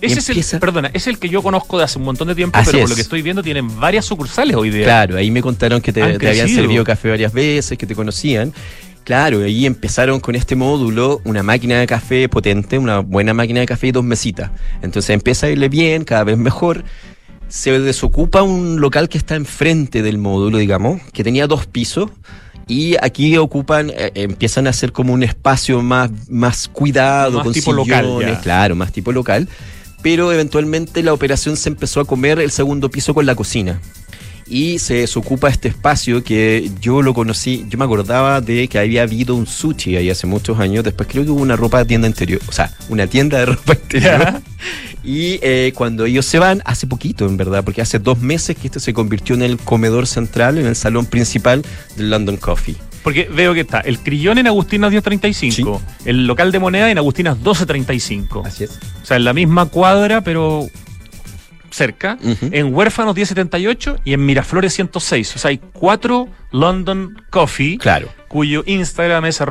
Es el que yo conozco de hace un montón de tiempo, pero por lo que estoy viendo tienen varias sucursales hoy día. Claro, ahí me contaron que te habían servido café varias veces, que te conocían. Claro, y ahí empezaron con este módulo, una máquina de café potente, una buena máquina de café y 2 mesitas. Entonces empieza a irle bien, cada vez mejor. Se desocupa un local que está enfrente del módulo, digamos, que tenía 2 pisos. Y aquí empiezan a hacer como un espacio más cuidado, más con tipo sillones, local, claro, más tipo local. Pero eventualmente la operación se empezó a comer el segundo piso con la cocina. Y se desocupa este espacio que yo lo conocí, yo me acordaba de que había habido un sushi ahí hace muchos años. Después creo que hubo una tienda interior, o sea, una tienda de ropa interior. Y cuando ellos se van, hace poquito en verdad, porque hace 2 meses que esto se convirtió en el comedor central, en el salón principal del London Coffee. Porque veo que está el Crillon en Agustinas 1035, sí. El local de moneda en Agustinas 1235. Así es. O sea, en la misma cuadra, pero cerca, en Huérfanos 1078 y en Miraflores 106. O sea, hay 4 London Coffee, claro, cuyo Instagram es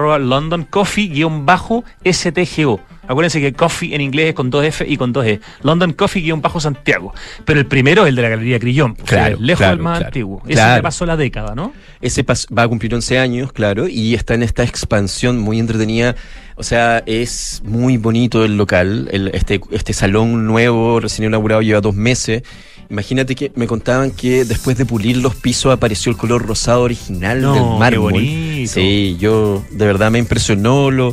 @londoncoffee_STGO. Acuérdense que coffee en inglés es con 2F y con 2E. London Coffee_Santiago. Pero el primero es el de la Galería Crillon, claro, lejos del más antiguo. Ese ya pasó la década, ¿no? Ese va a cumplir 11 años, claro, y está en esta expansión muy entretenida. O sea, es muy bonito el local, este salón nuevo, recién inaugurado, lleva 2 meses. Imagínate que me contaban que después de pulir los pisos apareció el color rosado original del mármol. Qué bonito. Sí, yo de verdad me impresionó lo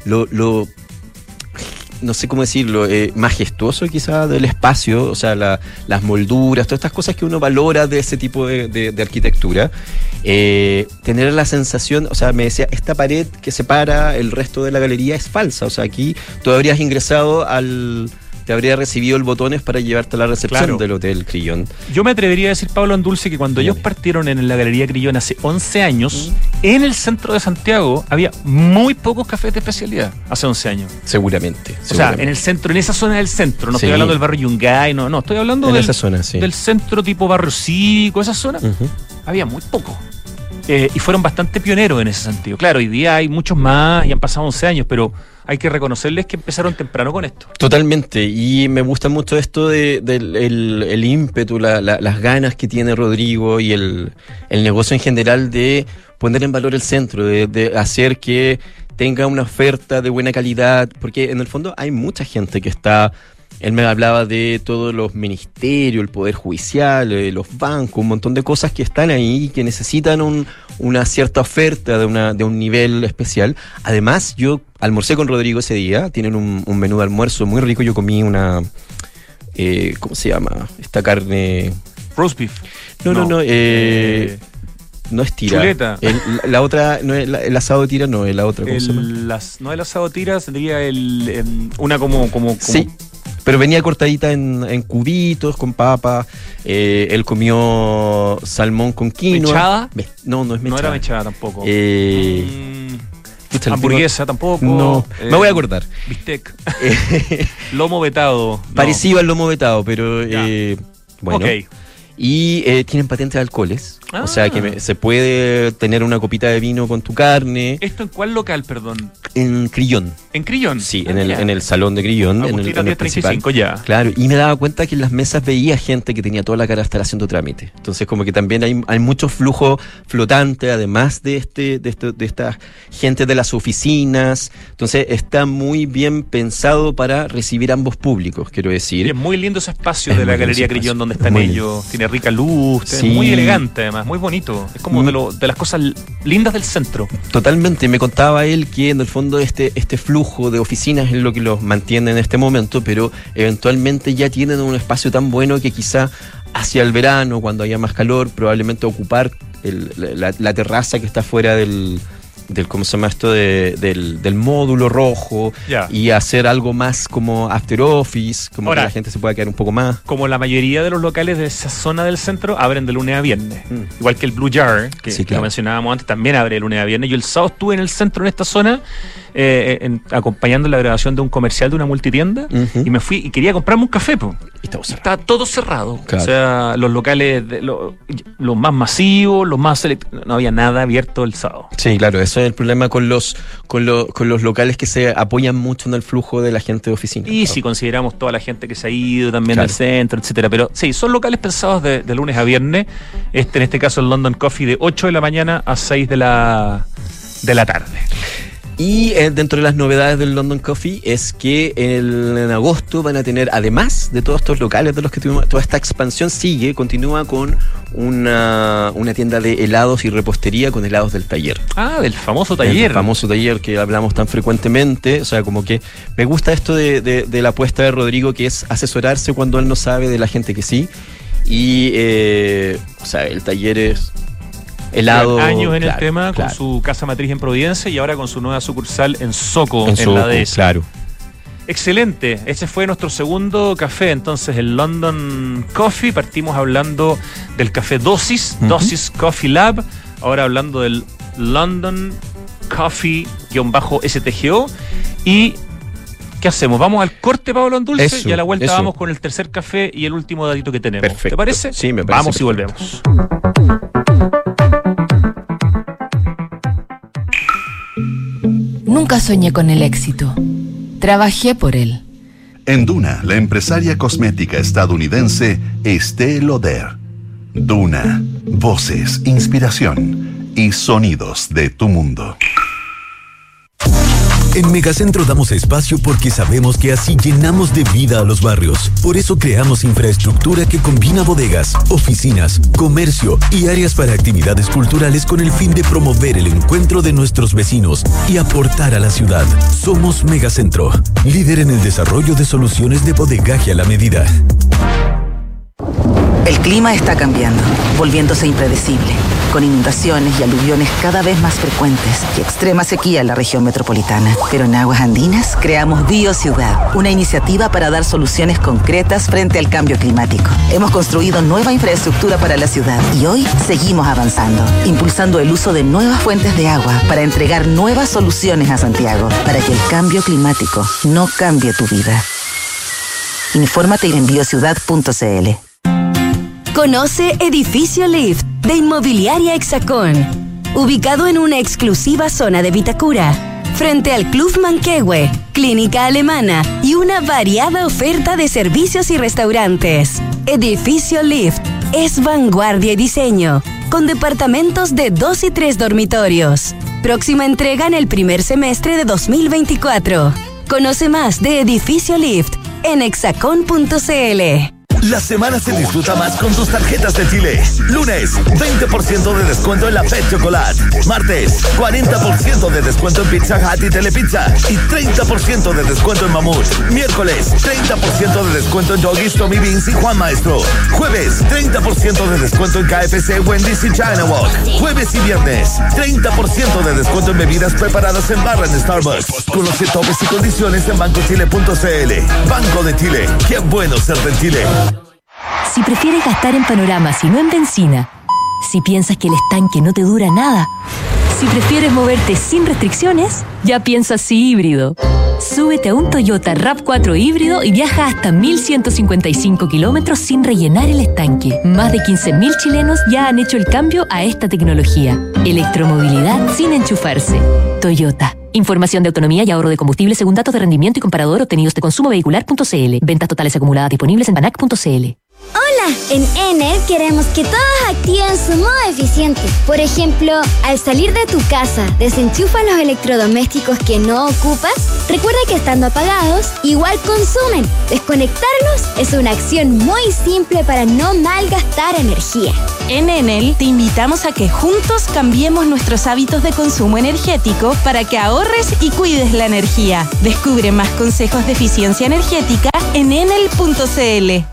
no sé cómo decirlo, majestuoso quizá del espacio, o sea, las molduras, todas estas cosas que uno valora de ese tipo de arquitectura. Tener la sensación, o sea, me decía, esta pared que separa el resto de la galería es falsa, o sea, aquí tú habrías ingresado al te habría recibido el botones para llevarte a la recepción Claro. del Hotel Crillon. Yo me atrevería a decir, Pablo Andulce, que cuando ellos partieron en la Galería Crillon hace 11 años, en el centro de Santiago había muy pocos cafés de especialidad hace 11 años. Seguramente. O sea, en el centro, en esa zona del centro. No Sí. estoy hablando del barrio Yungay, no, estoy hablando En del, esa zona, sí. del centro tipo barrio cívico, esa zona. Ujú. Había muy poco. Y fueron bastante pioneros en ese sentido. Claro, hoy día hay muchos más y han pasado 11 años, pero hay que reconocerles que empezaron temprano con esto. Totalmente, y me gusta mucho esto del el ímpetu, las ganas que tiene Rodrigo y el negocio en general de poner en valor el centro, de hacer que tenga una oferta de buena calidad, porque en el fondo hay mucha gente que está... Él me hablaba de todos los ministerios, el Poder Judicial, los bancos, un montón de cosas que están ahí y que necesitan una cierta oferta de un nivel especial. Además, yo almorcé con Rodrigo ese día, tienen un menú de almuerzo muy rico, yo comí una... ¿cómo se llama? Esta carne... Roast beef. No, no es tira. Chuleta. La otra, no es el asado de tira, no es la otra, ¿cómo se llama? No el asado tira, sería una como Sí, pero venía cortadita en cubitos, con papa. Él comió salmón con quinoa. ¿Mechada? No es mechada. No era mechada tampoco. Pucha, Hamburguesa tampoco. No, me voy a acordar. Bistec. Lomo vetado. No. Parecido al lomo vetado, pero bueno. Ok. Y tienen patentes de alcoholes. Ah. O sea que se puede tener una copita de vino con tu carne. ¿Esto en cuál local, perdón? En Crillon. ¿En Crillon? Sí, en el salón de Crillon. En Agustina el principal. 1035, ya. Claro, y me daba cuenta que en las mesas veía gente que tenía toda la cara de estar haciendo trámite. Entonces como que también hay mucho flujo flotante, además de esta gente de las oficinas. Entonces está muy bien pensado para recibir ambos públicos, quiero Y decir. es muy lindo ese espacio Es de muy la lindo Galería ese Crillon espacio. donde están Muy ellos. Tiene rica luz, Sí. es muy elegante además, muy bonito. Es como de las cosas lindas del centro. Totalmente, me contaba él que en el fondo este flujo de oficinas es lo que los mantiene en este momento, pero eventualmente ya tienen un espacio tan bueno que quizá hacia el verano, cuando haya más calor, probablemente ocupar la terraza que está fuera del ¿cómo se llama esto? Del módulo rojo, Ya. y hacer algo más como after office, como Ahora, que la gente se pueda quedar un poco más. Como la mayoría de los locales de esa zona del centro abren de lunes a viernes. Igual que el Blue Jar, que, Sí, que claro. lo mencionábamos antes, también abre de lunes a viernes. Yo el sábado estuve en el centro, en esta zona, acompañando la grabación de un comercial de una multitienda, Ujú. y me fui y quería comprarme un café, po. Y estamos Y cerrados. estaba todo cerrado. Claro. O sea, los locales, los más masivos, los más no había nada abierto el sábado. Sí, claro, eso es el problema con los locales que se apoyan mucho en el flujo de la gente de oficina. Y si consideramos toda la gente que se ha ido también Claro. del centro, etcétera. Pero sí, son locales pensados de lunes a viernes. En este caso el London Coffee de 8 de la mañana a 6 de la tarde. Y dentro de las novedades del London Coffee es que en agosto van a tener, además de todos estos locales de los que tuvimos, toda esta expansión continúa con una tienda de helados y repostería con helados del taller. Ah, del famoso taller. El famoso taller que hablamos tan frecuentemente. O sea, como que me gusta esto de la apuesta de Rodrigo, que es asesorarse cuando él no sabe de la gente que sí. Y, o sea, el taller es helado. Llevan años en el claro, tema, claro. con su casa matriz en Providencia y ahora con su nueva sucursal en Soco, en Soco, la dehesa. claro. Excelente, ese fue nuestro segundo café, entonces el London Coffee. Partimos hablando del café Dosis, Dosis Coffee Lab, ahora hablando del London Coffee-STGO. Y ¿qué hacemos? Vamos al corte, Pablo Andulce, Eso, y a la vuelta eso. vamos con el tercer café y el último datito que tenemos. Perfecto. ¿Te parece? Sí, me parece Vamos y perfecto. volvemos. Nunca soñé con el éxito. Trabajé por él. En Duna, la empresaria cosmética estadounidense Estée Lauder. Duna, voces, inspiración y sonidos de tu mundo. En Megacentro damos espacio porque sabemos que así llenamos de vida a los barrios. Por eso creamos infraestructura que combina bodegas, oficinas, comercio y áreas para actividades culturales con el fin de promover el encuentro de nuestros vecinos y aportar a la ciudad. Somos Megacentro, líder en el desarrollo de soluciones de bodegaje a la medida. El clima está cambiando, volviéndose impredecible. con inundaciones y aluviones cada vez más frecuentes y extrema sequía en la región metropolitana. Pero en Aguas Andinas creamos BioCiudad, una iniciativa para dar soluciones concretas frente al cambio climático. Hemos construido nueva infraestructura para la ciudad y hoy seguimos avanzando, impulsando el uso de nuevas fuentes de agua para entregar nuevas soluciones a Santiago, para que el cambio climático no cambie tu vida. Infórmate en biociudad.cl. Conoce Edificio Lift de Inmobiliaria Hexacón, ubicado en una exclusiva zona de Vitacura, frente al Club Manquehue, clínica alemana y una variada oferta de servicios y restaurantes. Edificio Lift es vanguardia y diseño, con departamentos de 2 y 3 dormitorios. Próxima entrega en el primer semestre de 2024. Conoce más de Edificio Lift en hexacon.cl. La semana se disfruta más con tus tarjetas de Chile. Lunes, 20% de descuento en la Pet Chocolate. Martes, 40% de descuento en Pizza Hut y Telepizza. Y 30% de descuento en Mamut. Miércoles, 30% de descuento en Doggies, Tommy Beans y Juan Maestro. Jueves, 30% de descuento en KFC, Wendy's y China Walk. Jueves y viernes, 30% de descuento en bebidas preparadas en barra en Starbucks. Conoce topes y condiciones en bancochile.cl. Banco de Chile. Qué bueno ser de Chile. Si prefieres gastar en panoramas y no en benzina, si piensas que el estanque no te dura nada, si prefieres moverte sin restricciones, ya piensa así híbrido. Súbete a un Toyota RAV4 híbrido y viaja hasta 1.155 kilómetros sin rellenar el estanque. Más de 15.000 chilenos ya han hecho el cambio a esta tecnología. Electromovilidad sin enchufarse. Toyota. Información de autonomía y ahorro de combustible según datos de rendimiento y comparador obtenidos de consumovehicular.cl. Ventas totales acumuladas disponibles en banac.cl. Hola, en Enel queremos que todos activen su modo eficiente. Por ejemplo, al salir de tu casa, desenchufa los electrodomésticos que no ocupas. Recuerda que estando apagados, igual consumen. Desconectarlos es una acción muy simple para no malgastar energía. En Enel te invitamos a que juntos cambiemos nuestros hábitos de consumo energético para que ahorres y cuides la energía. Descubre más consejos de eficiencia energética en enel.cl.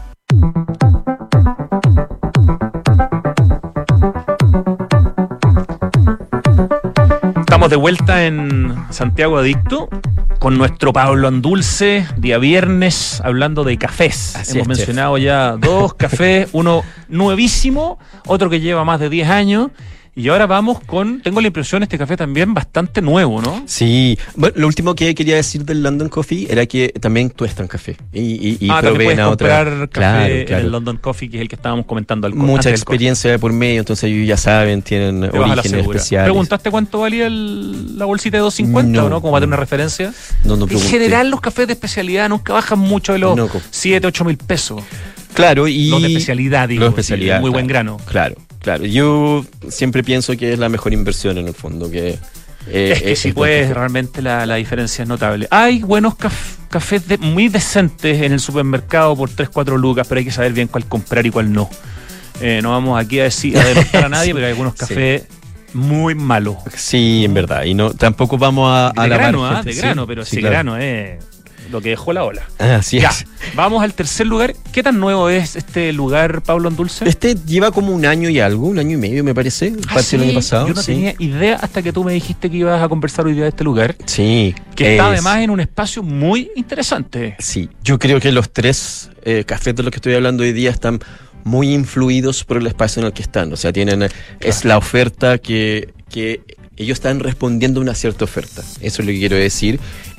Estamos de vuelta en Santiago Adicto con nuestro Pablo Andulce, día viernes, hablando de cafés. Hemos mencionado ya 2 cafés, uno nuevísimo, otro que lleva más de 10 años. Y ahora vamos con, tengo la impresión, este café también bastante nuevo, ¿no? Sí. Bueno, lo último que quería decir del London Coffee era que también tuestan café. Y también puedes comprar café claro. en el London Coffee, que es el que estábamos comentando. Mucha experiencia por medio, entonces ellos ya saben, tienen orígenes especiales. ¿Preguntaste cuánto valía la bolsita de 2.50 o no? Como para tener una referencia. No en general los cafés de especialidad nunca bajan mucho de los 7, 8 mil pesos. Claro, y los de especialidad, digo, los de especialidad, muy buen grano. Claro. Yo siempre pienso que es la mejor inversión en el fondo. Que es que si puedes, realmente la diferencia es notable. Hay buenos cafés muy decentes en el supermercado por 3, 4 lucas, pero hay que saber bien cuál comprar y cuál no. No vamos aquí a denostar a nadie, sí, pero hay algunos cafés muy malos. Sí, en verdad. Y no tampoco vamos a de grano, de grano, pero sí, grano es lo que dejó la ola. Así es. Vamos al tercer lugar. ¿Qué tan nuevo es este lugar, Pablo Andulce? Este lleva como 1 año y algo, 1 año y medio me parece. ¿Sí? El año pasado. Yo no tenía idea hasta que tú me dijiste que ibas a conversar hoy día de este lugar. Sí. Que está además en un espacio muy interesante. Sí. Yo creo que los 3 cafés de los que estoy hablando hoy día están muy influidos por el espacio en el que están. O sea, tienen es la oferta que ellos están respondiendo a una cierta oferta. Eso es lo que quiero decir.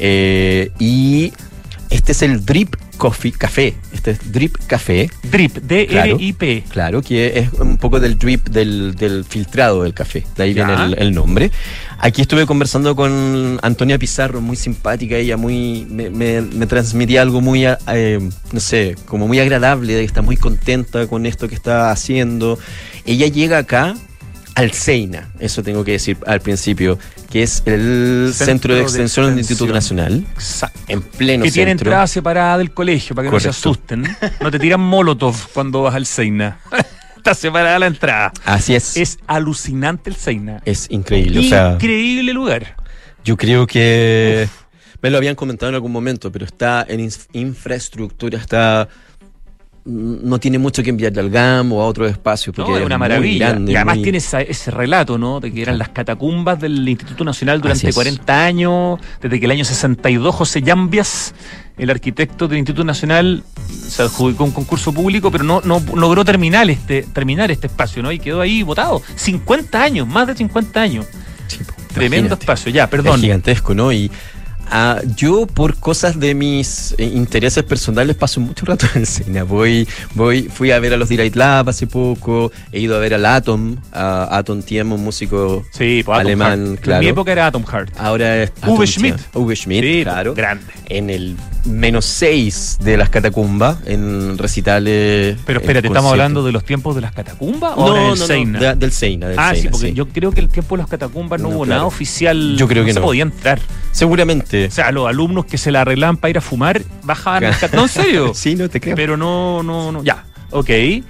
Y este es el Drip Café. Este es Drip Café. Drip, D-R-I-P. Claro, que es un poco del drip del filtrado del café. De ahí viene el nombre. Aquí estuve conversando con Antonia Pizarro, muy simpática. Ella me transmitía algo muy, no sé, como muy agradable. Está muy contenta con esto que está haciendo. Ella llega acá al CEINA, eso tengo que decir al principio, que es el Centro de Extensión del Instituto Nacional. Exacto. En pleno que centro. Tiene entrada separada del colegio, para que no se asusten. No te tiran molotov cuando vas al CEINA. Está separada la entrada. Así es. Es alucinante el CEINA. Es increíble. Increíble lugar. Yo creo que me lo habían comentado en algún momento, pero está en infraestructura, está no tiene mucho que enviarle al GAM o a otros espacios, porque no, es una maravilla. Grande, y además tiene ese relato, ¿no? De que eran las catacumbas del Instituto Nacional durante 40 años, desde que el año 62 José Llambias, el arquitecto del Instituto Nacional, se adjudicó un concurso público, pero no logró terminar este espacio, ¿no? Y quedó ahí botado. 50 años, más de 50 años. Sí, tremendo imagínate. Espacio, ya, perdón. Es gigantesco, ¿no? Y yo, por cosas de mis intereses personales, paso mucho rato en el SEINA. Fui a ver a los Delight Lab hace poco, he ido a ver al Atom Tiem, un músico alemán, claro. En mi época era Atom Heart. Ahora es Uwe Schmidt. Uwe Schmidt, sí, claro. Grande. En el -6 de las catacumbas, en recitales. Pero espérate, ¿estamos hablando de los tiempos de las catacumbas o del SEINA? No, del SEINA. Sí, porque yo creo que el tiempo de las catacumbas no hubo nada oficial. Yo creo que no se podía entrar. Seguramente. O sea, los alumnos que se la arreglaban para ir a fumar bajaban las catacumbas. No, en serio. Sí, no te creo. Pero no. Ya, ok.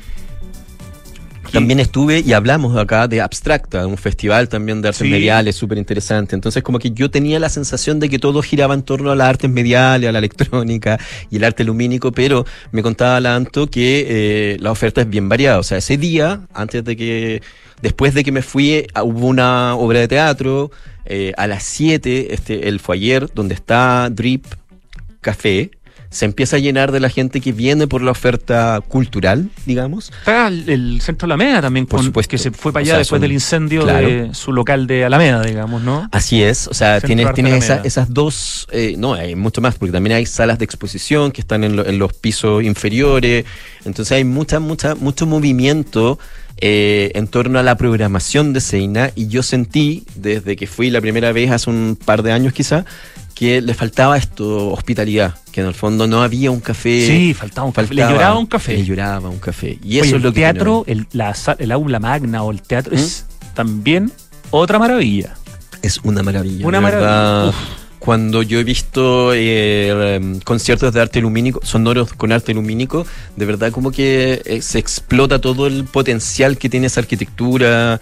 También estuve y hablamos acá de Abstracta, un festival también de artes mediales súper interesante. Entonces, como que yo tenía la sensación de que todo giraba en torno a las artes mediales, a la electrónica y el arte lumínico, pero me contaba la Anto que la oferta es bien variada. O sea, ese día, después de que me fui, hubo una obra de teatro. A las 7, el foyer donde está Drip Café se empieza a llenar de la gente que viene por la oferta cultural, digamos. Está el Centro Alameda también, por supuesto, que se fue para allá después del incendio de su local de Alameda, digamos, ¿no? Así es, o sea, tienes esas dos, hay mucho más, porque también hay salas de exposición que están en los pisos inferiores, entonces hay mucho movimiento en torno a la programación de SEINA, y yo sentí, desde que fui la primera vez hace un par de años quizá, que le faltaba hospitalidad, que en el fondo no había un café. Sí, faltaba un café. Le lloraba un café. Y eso es lo el teatro, el aula magna o el teatro es también otra maravilla. Es una maravilla. Una maravilla. Cuando yo he visto conciertos de arte lumínico, sonoros con arte lumínico, de verdad como que se explota todo el potencial que tiene esa arquitectura,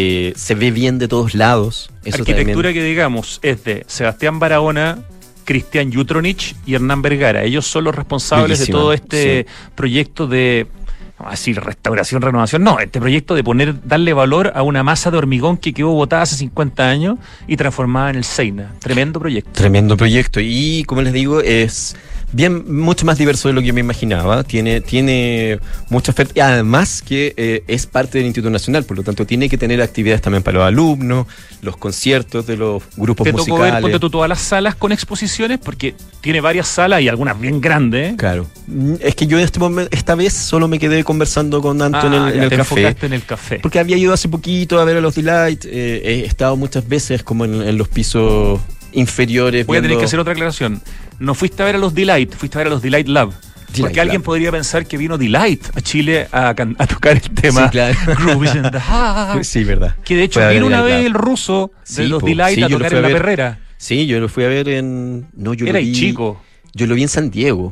se ve bien de todos lados. Eso arquitectura también. Que digamos es de Sebastián Barahona, Cristian Jutronich y Hernán Vergara. Ellos son los responsables de todo este proyecto de... Así, restauración, renovación, no, este proyecto de darle valor a una masa de hormigón que quedó botada hace 50 años y transformada en el SEINA. Tremendo proyecto. Y como les digo, es mucho más diverso de lo que yo me imaginaba. Tiene mucha oferta, y además que es parte del Instituto Nacional, por lo tanto tiene que tener actividades también para los alumnos, los conciertos de los grupos musicales. Te tocó ver, ponte tú, todas las salas con exposiciones, porque tiene varias salas y algunas bien grandes. Claro. Es que yo esta vez solo me quedé conversando con Anto en el café. En el café. Porque había ido hace poquito a ver a los Delight, he estado muchas veces como en los pisos inferiores. Voy a tener que hacer otra aclaración. No fuiste a ver a los Delight, fuiste a ver a los Delight Lab. Porque alguien podría pensar que vino Delight a Chile a tocar el tema. Sí, claro. Grooves in the Heart. Sí, verdad. Que de hecho vino una vez el ruso de los Delight a tocar en La Perrera. Sí, yo lo fui a ver en... No, yo era chico. Yo lo vi en San Diego.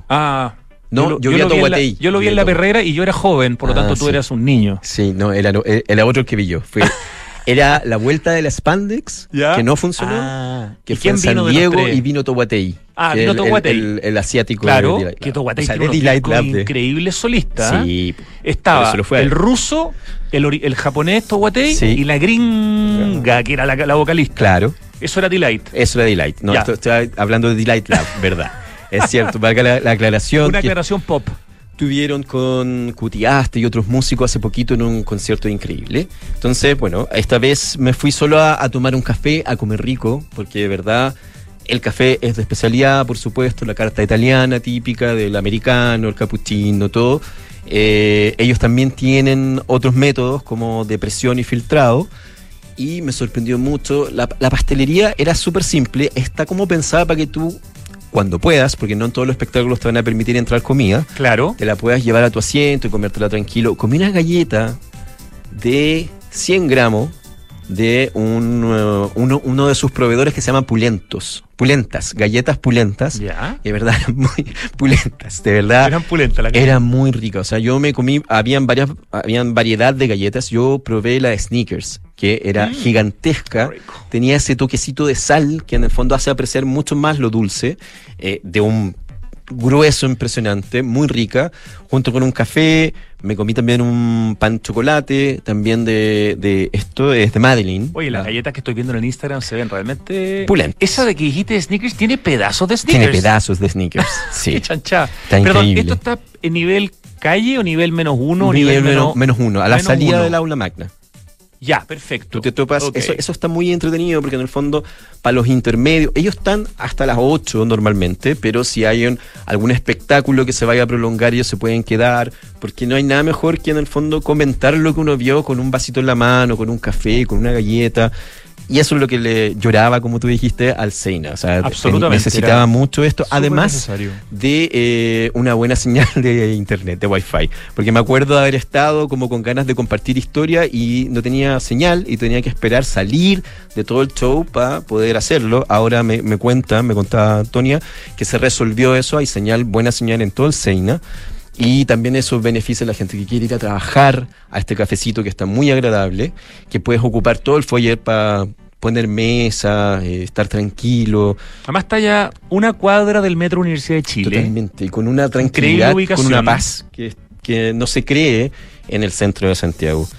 No, yo vi a Tohuatey. Yo lo vi en La Perrera y yo era joven, por lo tanto tú eras un niño. Sí, no, era otro que vi yo. Era la vuelta de la Spandex, que no funcionó, que fue en San Diego, y vino Tohuatey. Vino Tohuatey. El asiático. Claro, que Tohuatey tiene un increíble solista. Sí. Estaba el ruso, el japonés Tohuatei y la gringa, que era la vocalista. Claro. Eso era Delight. No, estoy hablando de Delight Lab, verdad. Es cierto, valga la aclaración. Una aclaración pop. Tuvieron con Cutiaste y otros músicos hace poquito en un concierto increíble. Entonces, bueno, esta vez me fui solo a tomar un café, a comer rico, porque de verdad el café es de especialidad, por supuesto, la carta italiana típica del americano, el cappuccino, todo. Ellos también tienen otros métodos como de presión y filtrado. Y me sorprendió mucho. La pastelería era súper simple, está como pensada para que tú, cuando puedas, porque no en todos los espectáculos te van a permitir entrar comida, claro, te la puedas llevar a tu asiento y comértela tranquilo. Comí una galleta de 100 gramos de uno de sus proveedores que se llama Pulentas, galletas Pulentas. Ya. De verdad, eran muy pulentas, de verdad. Eran pulentas la galleta. Era muy rica. O sea, yo me comí, habían variedad de galletas. Yo probé la de Snickers, que era gigantesca. Tenía ese toquecito de sal que en el fondo hace apreciar mucho más lo dulce de un grueso, impresionante, muy rica, junto con un café. Me comí también un pan chocolate, también de esto es de Madeline. Oye, las galletas que estoy viendo en el Instagram se ven realmente pulentas. Esa de que dijiste de Snickers tiene pedazos de Snickers. Tiene pedazos de Snickers, sí. Qué chanchá. Está Perdón, increíble. ¿esto está en nivel calle o nivel -1 o nivel nivel menos uno, a la menos salida uno? del aula magna. Ya, perfecto. Tú te topas, Ok. eso está muy entretenido porque en el fondo para los intermedios, ellos están hasta las 8 normalmente, pero si hay algún espectáculo que se vaya a prolongar, ellos se pueden quedar, porque no hay nada mejor que en el fondo comentar lo que uno vio con un vasito en la mano, con un café, con una galleta. Y eso es lo que le lloraba, como tú dijiste, al Seina. O sea, Absolutamente, necesitaba era mucho esto, además necesario. de una buena señal de internet, de Wi-Fi. Porque me acuerdo de haber estado como con ganas de compartir historia y no tenía señal y tenía que esperar salir de todo el show para poder hacerlo. Ahora me contaba Antonia, que se resolvió eso, hay buena señal en todo el Seina. Y también eso beneficia a la gente que quiere ir a trabajar a este cafecito que está muy agradable, que puedes ocupar todo el foyer para poner mesa, estar tranquilo. Además está ya una cuadra del Metro Universidad de Chile. Totalmente, y con una tranquilidad, ubicación, con una paz que no se cree en el centro de Santiago.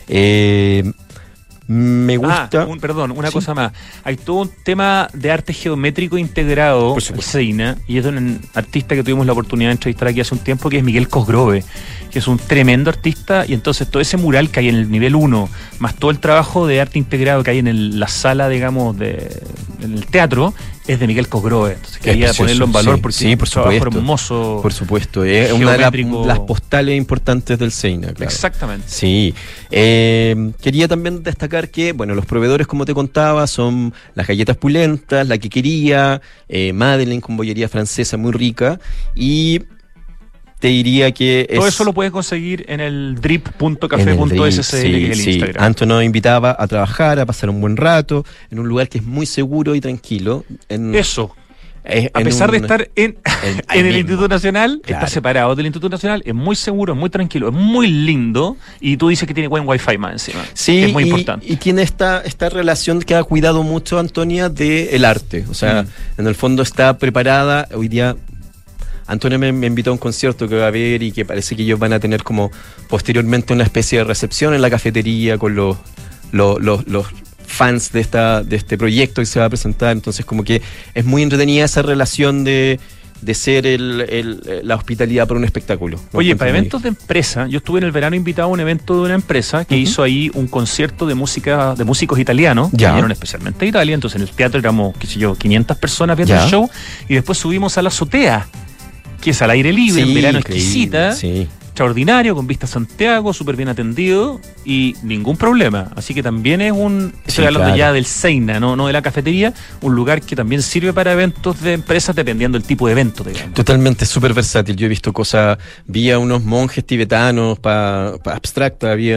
Me gusta... una cosa más. Hay todo un tema de arte geométrico integrado, el Seina, y es de un artista que tuvimos la oportunidad de entrevistar aquí hace un tiempo, que es Miguel Cosgrove, que es un tremendo artista, y entonces todo ese mural que hay en el nivel 1, más todo el trabajo de arte integrado que hay en la sala, digamos, en el teatro, es de Miguel Cosgrove. Entonces quería ponerlo en valor porque sí, por es un trabajo supuesto, hermoso. Por supuesto, es una de las postales importantes del Seina, claro. Exactamente. Sí. Quería también destacar que, bueno, los proveedores, como te contaba, son las galletas pulentas, la quequería, Madeline con bollería francesa muy rica, y te diría que todo eso lo puedes conseguir en el drip.café.scl, que es el Instagram. Anto nos invitaba a trabajar, a pasar un buen rato, en un lugar que es muy seguro y tranquilo. Eso. A pesar de estar en el Instituto Nacional, claro, está separado del Instituto Nacional, es muy seguro, es muy tranquilo, es muy lindo, y tú dices que tiene buen Wi-Fi más encima. Sí, que es muy importante. Y tiene esta relación que ha cuidado mucho Antonia del arte. O sea, en el fondo está preparada. Hoy día Antonia me invitó a un concierto que va a haber y que parece que ellos van a tener como posteriormente una especie de recepción en la cafetería con los fans de este proyecto que se va a presentar. Entonces como que es muy entretenida esa relación de ser la hospitalidad por un espectáculo. Oye, para eventos de empresa, yo estuve en el verano invitado a un evento de una empresa que hizo ahí un concierto de música de músicos italianos, que vinieron especialmente a Italia. Entonces en el teatro éramos, 500 personas viendo el show, y después subimos a la azotea, que es al aire libre, en verano exquisita, extraordinario, con vista a Santiago, súper bien atendido y ningún problema. Así que también es estoy hablando ya del Seina, no de la cafetería, un lugar que también sirve para eventos de empresas dependiendo del tipo de evento, digamos. Totalmente, súper versátil. Yo he visto cosas, vi a unos monjes tibetanos para abstracta, había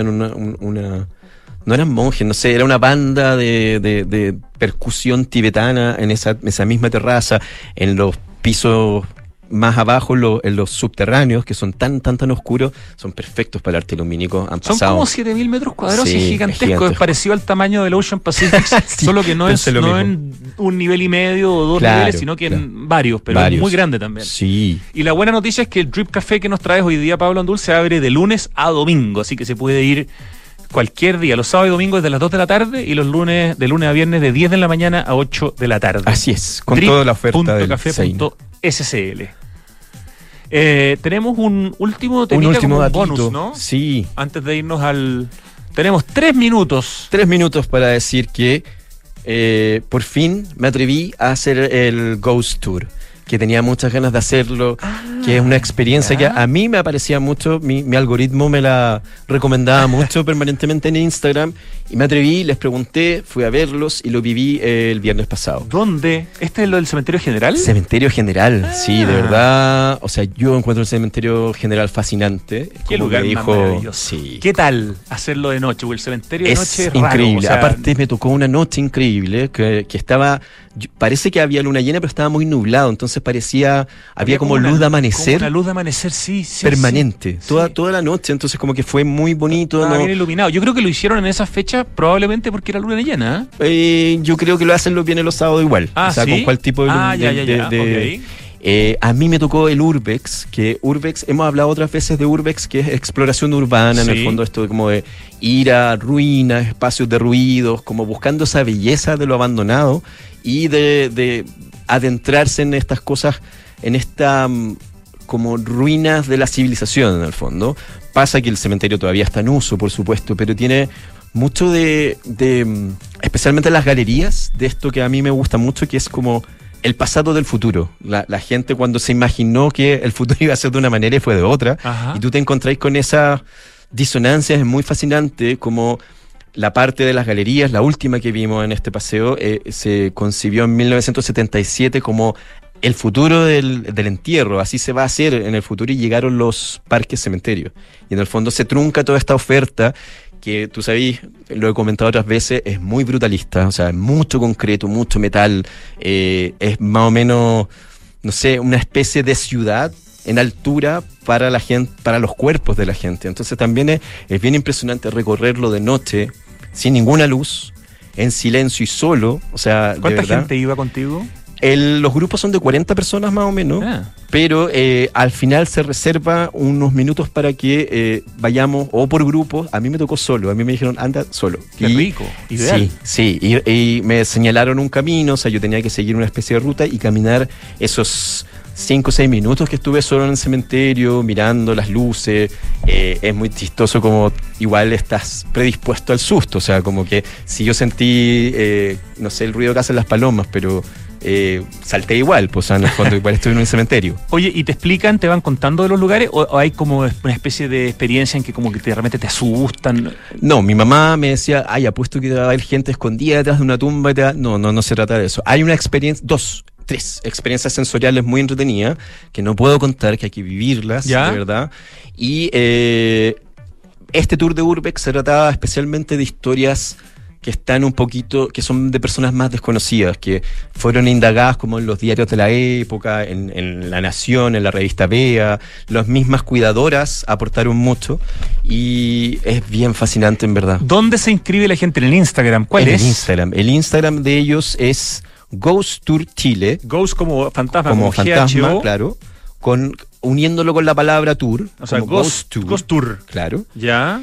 no eran monjes, no sé, era una banda de percusión tibetana en esa misma terraza, en los pisos más abajo, en los subterráneos, que son tan oscuros, son perfectos para el arte lumínico. Son como 7.000 metros cuadrados, y gigantesco. Es parecido al tamaño del Ocean Pacific, solo que no en un nivel y medio o dos niveles, sino que en varios, pero es muy grande también. Sí. Y la buena noticia es que el Drip Café que nos traes hoy día, Pablo Andul, se abre de lunes a domingo, así que se puede ir cualquier día, los sábados y domingos desde las 2 de la tarde y los lunes, de lunes a viernes, de 10 de la mañana a 8 de la tarde. Así es, con toda la oferta del Drip.café.scl. Tenemos un último temita, como un bonus, ¿no? Sí. Antes de irnos tenemos 3 minutos. 3 minutos para decir que por fin me atreví a hacer el Ghost Tour, que tenía muchas ganas de hacerlo, que es una experiencia que a mí me aparecía mucho, mi algoritmo me la recomendaba mucho permanentemente en Instagram, y me atreví, les pregunté, fui a verlos y lo viví el viernes pasado. ¿Dónde? ¿Este es lo del Cementerio General? Cementerio General, sí, de verdad. O sea, yo encuentro el Cementerio General fascinante. Qué lugar más maravilloso. Sí. ¿Qué tal hacerlo de noche? Porque el cementerio de noche es increíble. Raro, o sea, aparte me tocó una noche increíble que estaba, parece que había luna llena, pero estaba muy nublado, entonces había como luz de amanecer. Como una luz de amanecer, sí. Permanente, toda la noche, entonces como que fue muy bonito. Estaba bien iluminado. Yo creo que lo hicieron en esa fecha probablemente porque era luna llena. Yo creo que lo hacen los sábados igual. O sea, con cuál tipo de luna. Okay. A mí me tocó el Urbex, que Urbex, hemos hablado otras veces de Urbex, que es exploración urbana, en el fondo esto de como de ir a ruinas, espacios derruidos, como buscando esa belleza de lo abandonado y de adentrarse en estas cosas, en esta como ruinas de la civilización, en el fondo. Pasa que el cementerio todavía está en uso, por supuesto, pero tiene mucho de especialmente las galerías, de esto que a mí me gusta mucho, que es como el pasado del futuro. La gente cuando se imaginó que el futuro iba a ser de una manera y fue de otra. Ajá. Y tú te encontráis con esas disonancias, es muy fascinante como la parte de las galerías, la última que vimos en este paseo, se concibió en 1977 como el futuro del entierro, así se va a hacer en el futuro, y llegaron los parques cementerios. Y en el fondo se trunca toda esta oferta que, tú sabés, lo he comentado otras veces, es muy brutalista, o sea, mucho concreto, mucho metal, es más o menos, no sé, una especie de ciudad en altura para la gente, para los cuerpos de la gente. Entonces también es bien impresionante recorrerlo de noche, sin ninguna luz, en silencio y solo, o sea, ¿cuánta de verdad, gente iba contigo? Los grupos son de 40 personas más o menos, pero al final se reserva unos minutos para que vayamos o por grupos. A mí me tocó solo, a mí me dijeron anda solo. Qué rico, ideal. Sí, y me señalaron un camino, o sea, yo tenía que seguir una especie de ruta y caminar esos 5 o 6 minutos que estuve solo en el cementerio, mirando las luces. Es muy chistoso como igual estás predispuesto al susto, o sea, como que si yo sentí, no sé, el ruido que hacen las palomas, pero salté igual, pues en el fondo igual estoy en un cementerio. Oye, ¿y te explican, te van contando de los lugares o hay como una especie de experiencia en que como que de repente te asustan? No, mi mamá me decía, ay, apuesto que va a haber gente escondida detrás de una tumba. No se trata de eso. Hay una experiencia, 3 experiencias sensoriales muy entretenidas que no puedo contar, que hay que vivirlas, ¿ya? De verdad. Y este tour de Urbex se trataba especialmente de historias que están un poquito, que son de personas más desconocidas, que fueron indagadas como en los diarios de la época, en La Nación, en la revista Bea. Las mismas cuidadoras aportaron mucho y es bien fascinante en verdad. ¿Dónde se inscribe la gente? ¿En el Instagram? ¿Cuál es? En Instagram. El Instagram de ellos es Ghost Tour Chile. Ghost como fantasma, como fantasma, claro. Uniéndolo con la palabra tour. O sea, Ghost Tour. Claro. Ya.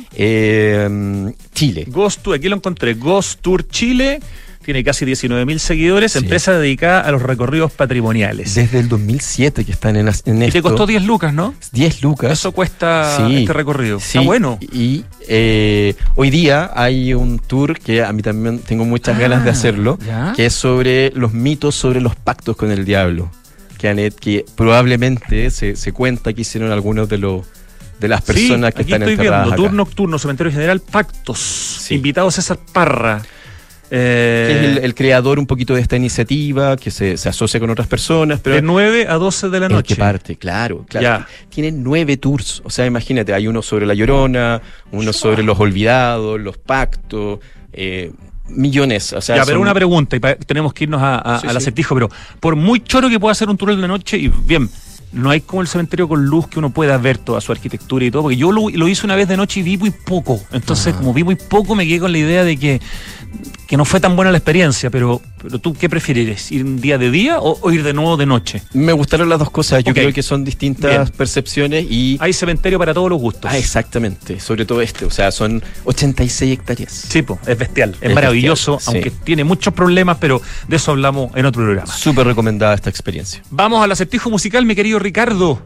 Chile. Ghost Tour, aquí lo encontré. Ghost Tour Chile. Tiene casi 19.000 seguidores. Sí. Empresa dedicada a los recorridos patrimoniales. Desde el 2007 que están en esto. Y te costó 10 lucas, ¿no? 10 lucas. Eso cuesta este recorrido. Sí. Está bueno. Y hoy día hay un tour que a mí también tengo muchas ganas de hacerlo, ¿ya? Que es sobre los mitos sobre los pactos con el diablo. Que probablemente se cuenta que hicieron algunos de las personas que están enterradas acá. Sí, aquí estoy viendo, tour nocturno, cementerio general, pactos. Sí. Invitado César Parra. Que es el creador un poquito de esta iniciativa, que se asocia con otras personas. Pero de 9 a 12 de la noche. Que parte, claro. Tienen 9 tours. O sea, imagínate, hay uno sobre La Llorona, uno sobre los olvidados, los pactos, millones. O sea, ya, pero una pregunta, y tenemos que irnos al acertijo, pero por muy choro que pueda ser un tour en la noche, y bien, no hay como el cementerio con luz que uno pueda ver toda su arquitectura y todo, porque yo lo hice una vez de noche y vi muy poco. Entonces, como vi muy poco, me quedé con la idea de que no fue tan buena la experiencia, pero tú, ¿qué prefieres? ¿Ir un día de día o ir de nuevo de noche? Me gustaron las dos cosas, yo creo que son distintas percepciones y... Hay cementerio para todos los gustos. Exactamente, sobre todo o sea, son 86 hectáreas. Sí, es bestial, es maravilloso, bestial, aunque tiene muchos problemas, pero de eso hablamos en otro programa. Súper recomendada esta experiencia. Vamos al acertijo musical, mi querido Ricardo.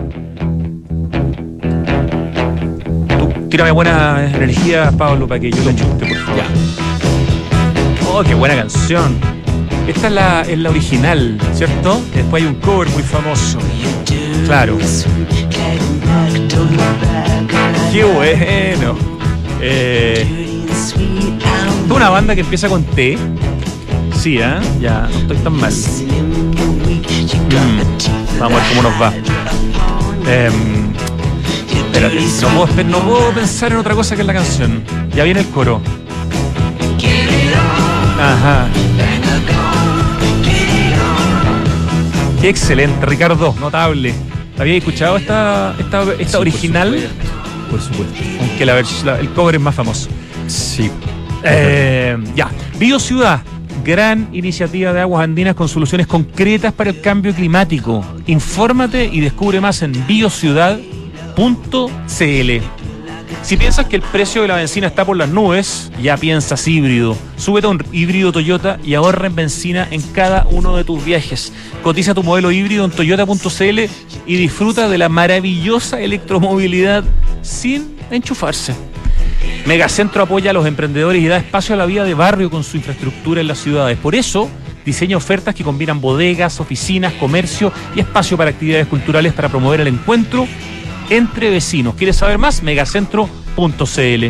Tú, tírame buena energía, Pablo, para que yo la chute, por favor. Ya. Oh, qué buena canción. Esta es la original, ¿cierto? Después hay un cover muy famoso. Claro. Qué bueno. Es una banda que empieza con T. Sí, ya no estoy tan mal. Vamos a ver cómo nos va. Espérate, no puedo pensar en otra cosa que en la canción. Ya viene el coro. Ajá. Qué excelente, Ricardo, notable. ¿Habías escuchado esta sí, original? Por supuesto. Aunque el cover es más famoso. Sí. Ya. Biociudad. gran iniciativa de Aguas Andinas con soluciones concretas para el cambio climático. Infórmate y descubre más en biociudad.cl. Si piensas que el precio de la benzina está por las nubes, ya piensas híbrido. Súbete a un híbrido Toyota y ahorra en benzina en cada uno de tus viajes. Cotiza tu modelo híbrido en toyota.cl y disfruta de la maravillosa electromovilidad sin enchufarse. Megacentro apoya a los emprendedores y da espacio a la vida de barrio con su infraestructura en las ciudades. Por eso, diseña ofertas que combinan bodegas, oficinas, comercio y espacio para actividades culturales para promover el encuentro entre vecinos. ¿Quieres saber más? Megacentro.cl.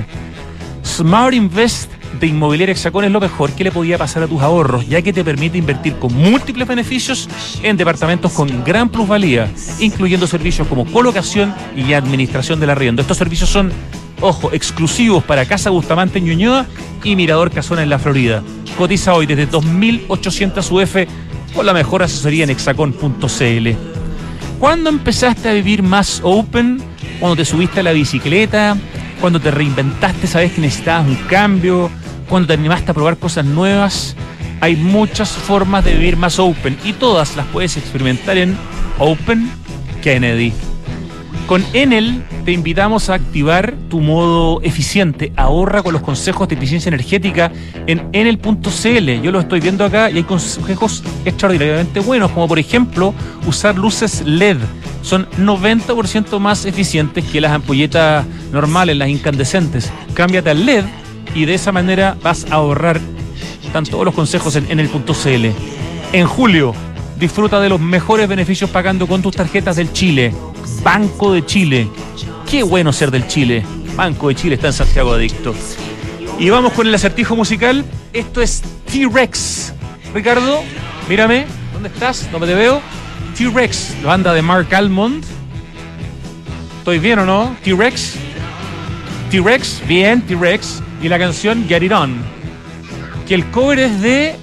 Smart Invest de Inmobiliaria Hexacón es lo mejor que le podía pasar a tus ahorros, ya que te permite invertir con múltiples beneficios en departamentos con gran plusvalía, incluyendo servicios como colocación y administración del arriendo. Estos servicios son, ojo, exclusivos para Casa Bustamante en Ñuñoa y Mirador Casona en la Florida. Cotiza hoy desde 2.800 UF con la mejor asesoría en hexacón.cl. ¿Cuándo empezaste a vivir más open? Cuando te subiste a la bicicleta, cuando te reinventaste, sabes que necesitabas un cambio, cuando te animaste a probar cosas nuevas. Hay muchas formas de vivir más open y todas las puedes experimentar en Open Kennedy. Con Enel te invitamos a activar tu modo eficiente. Ahorra con los consejos de eficiencia energética en enel.cl. Yo lo estoy viendo acá y hay consejos extraordinariamente buenos, como por ejemplo usar luces LED. Son 90% más eficientes que las ampolletas normales, las incandescentes. Cámbiate al LED y de esa manera vas a ahorrar. Están todos los consejos en enel.cl. En julio, disfruta de los mejores beneficios pagando con tus tarjetas del Chile. Banco de Chile. Qué bueno ser del Chile. Banco de Chile está en Santiago Adicto. Y vamos con el acertijo musical. Esto es T-Rex. Ricardo, mírame. ¿Dónde estás? ¿Dónde te veo? T-Rex, la banda de Mark Almond. ¿Estoy bien o no? T-Rex. T-Rex, bien, T-Rex. Y la canción Get It On. Que el cover es de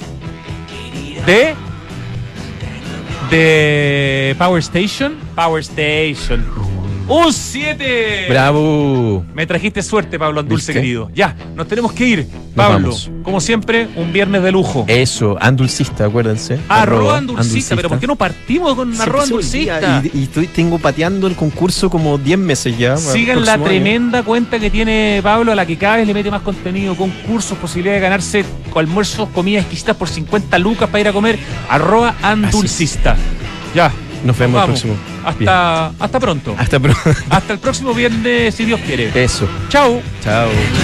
Power Station. Power Station. ¡Un 7! ¡Bravo! Me trajiste suerte, Pablo Andulce, ¿Viste? querido. Ya, nos tenemos que ir. Pablo, como siempre, un viernes de lujo. Eso, Andulcista, acuérdense. Arroba Andulcista, pero ¿por qué no partimos con arroba Andulcista? Y tengo pateando el concurso como 10 meses ya. Sigan la tremenda cuenta que tiene Pablo, a la que cada vez le mete más contenido, concursos, posibilidad de ganarse almuerzos, comidas exquisitas por 50 lucas para ir a comer. Arroba Andulcista. Ya. Nos vemos el próximo. Hasta pronto. Hasta pronto. Hasta el próximo viernes, si Dios quiere. Eso. Chao. Chao.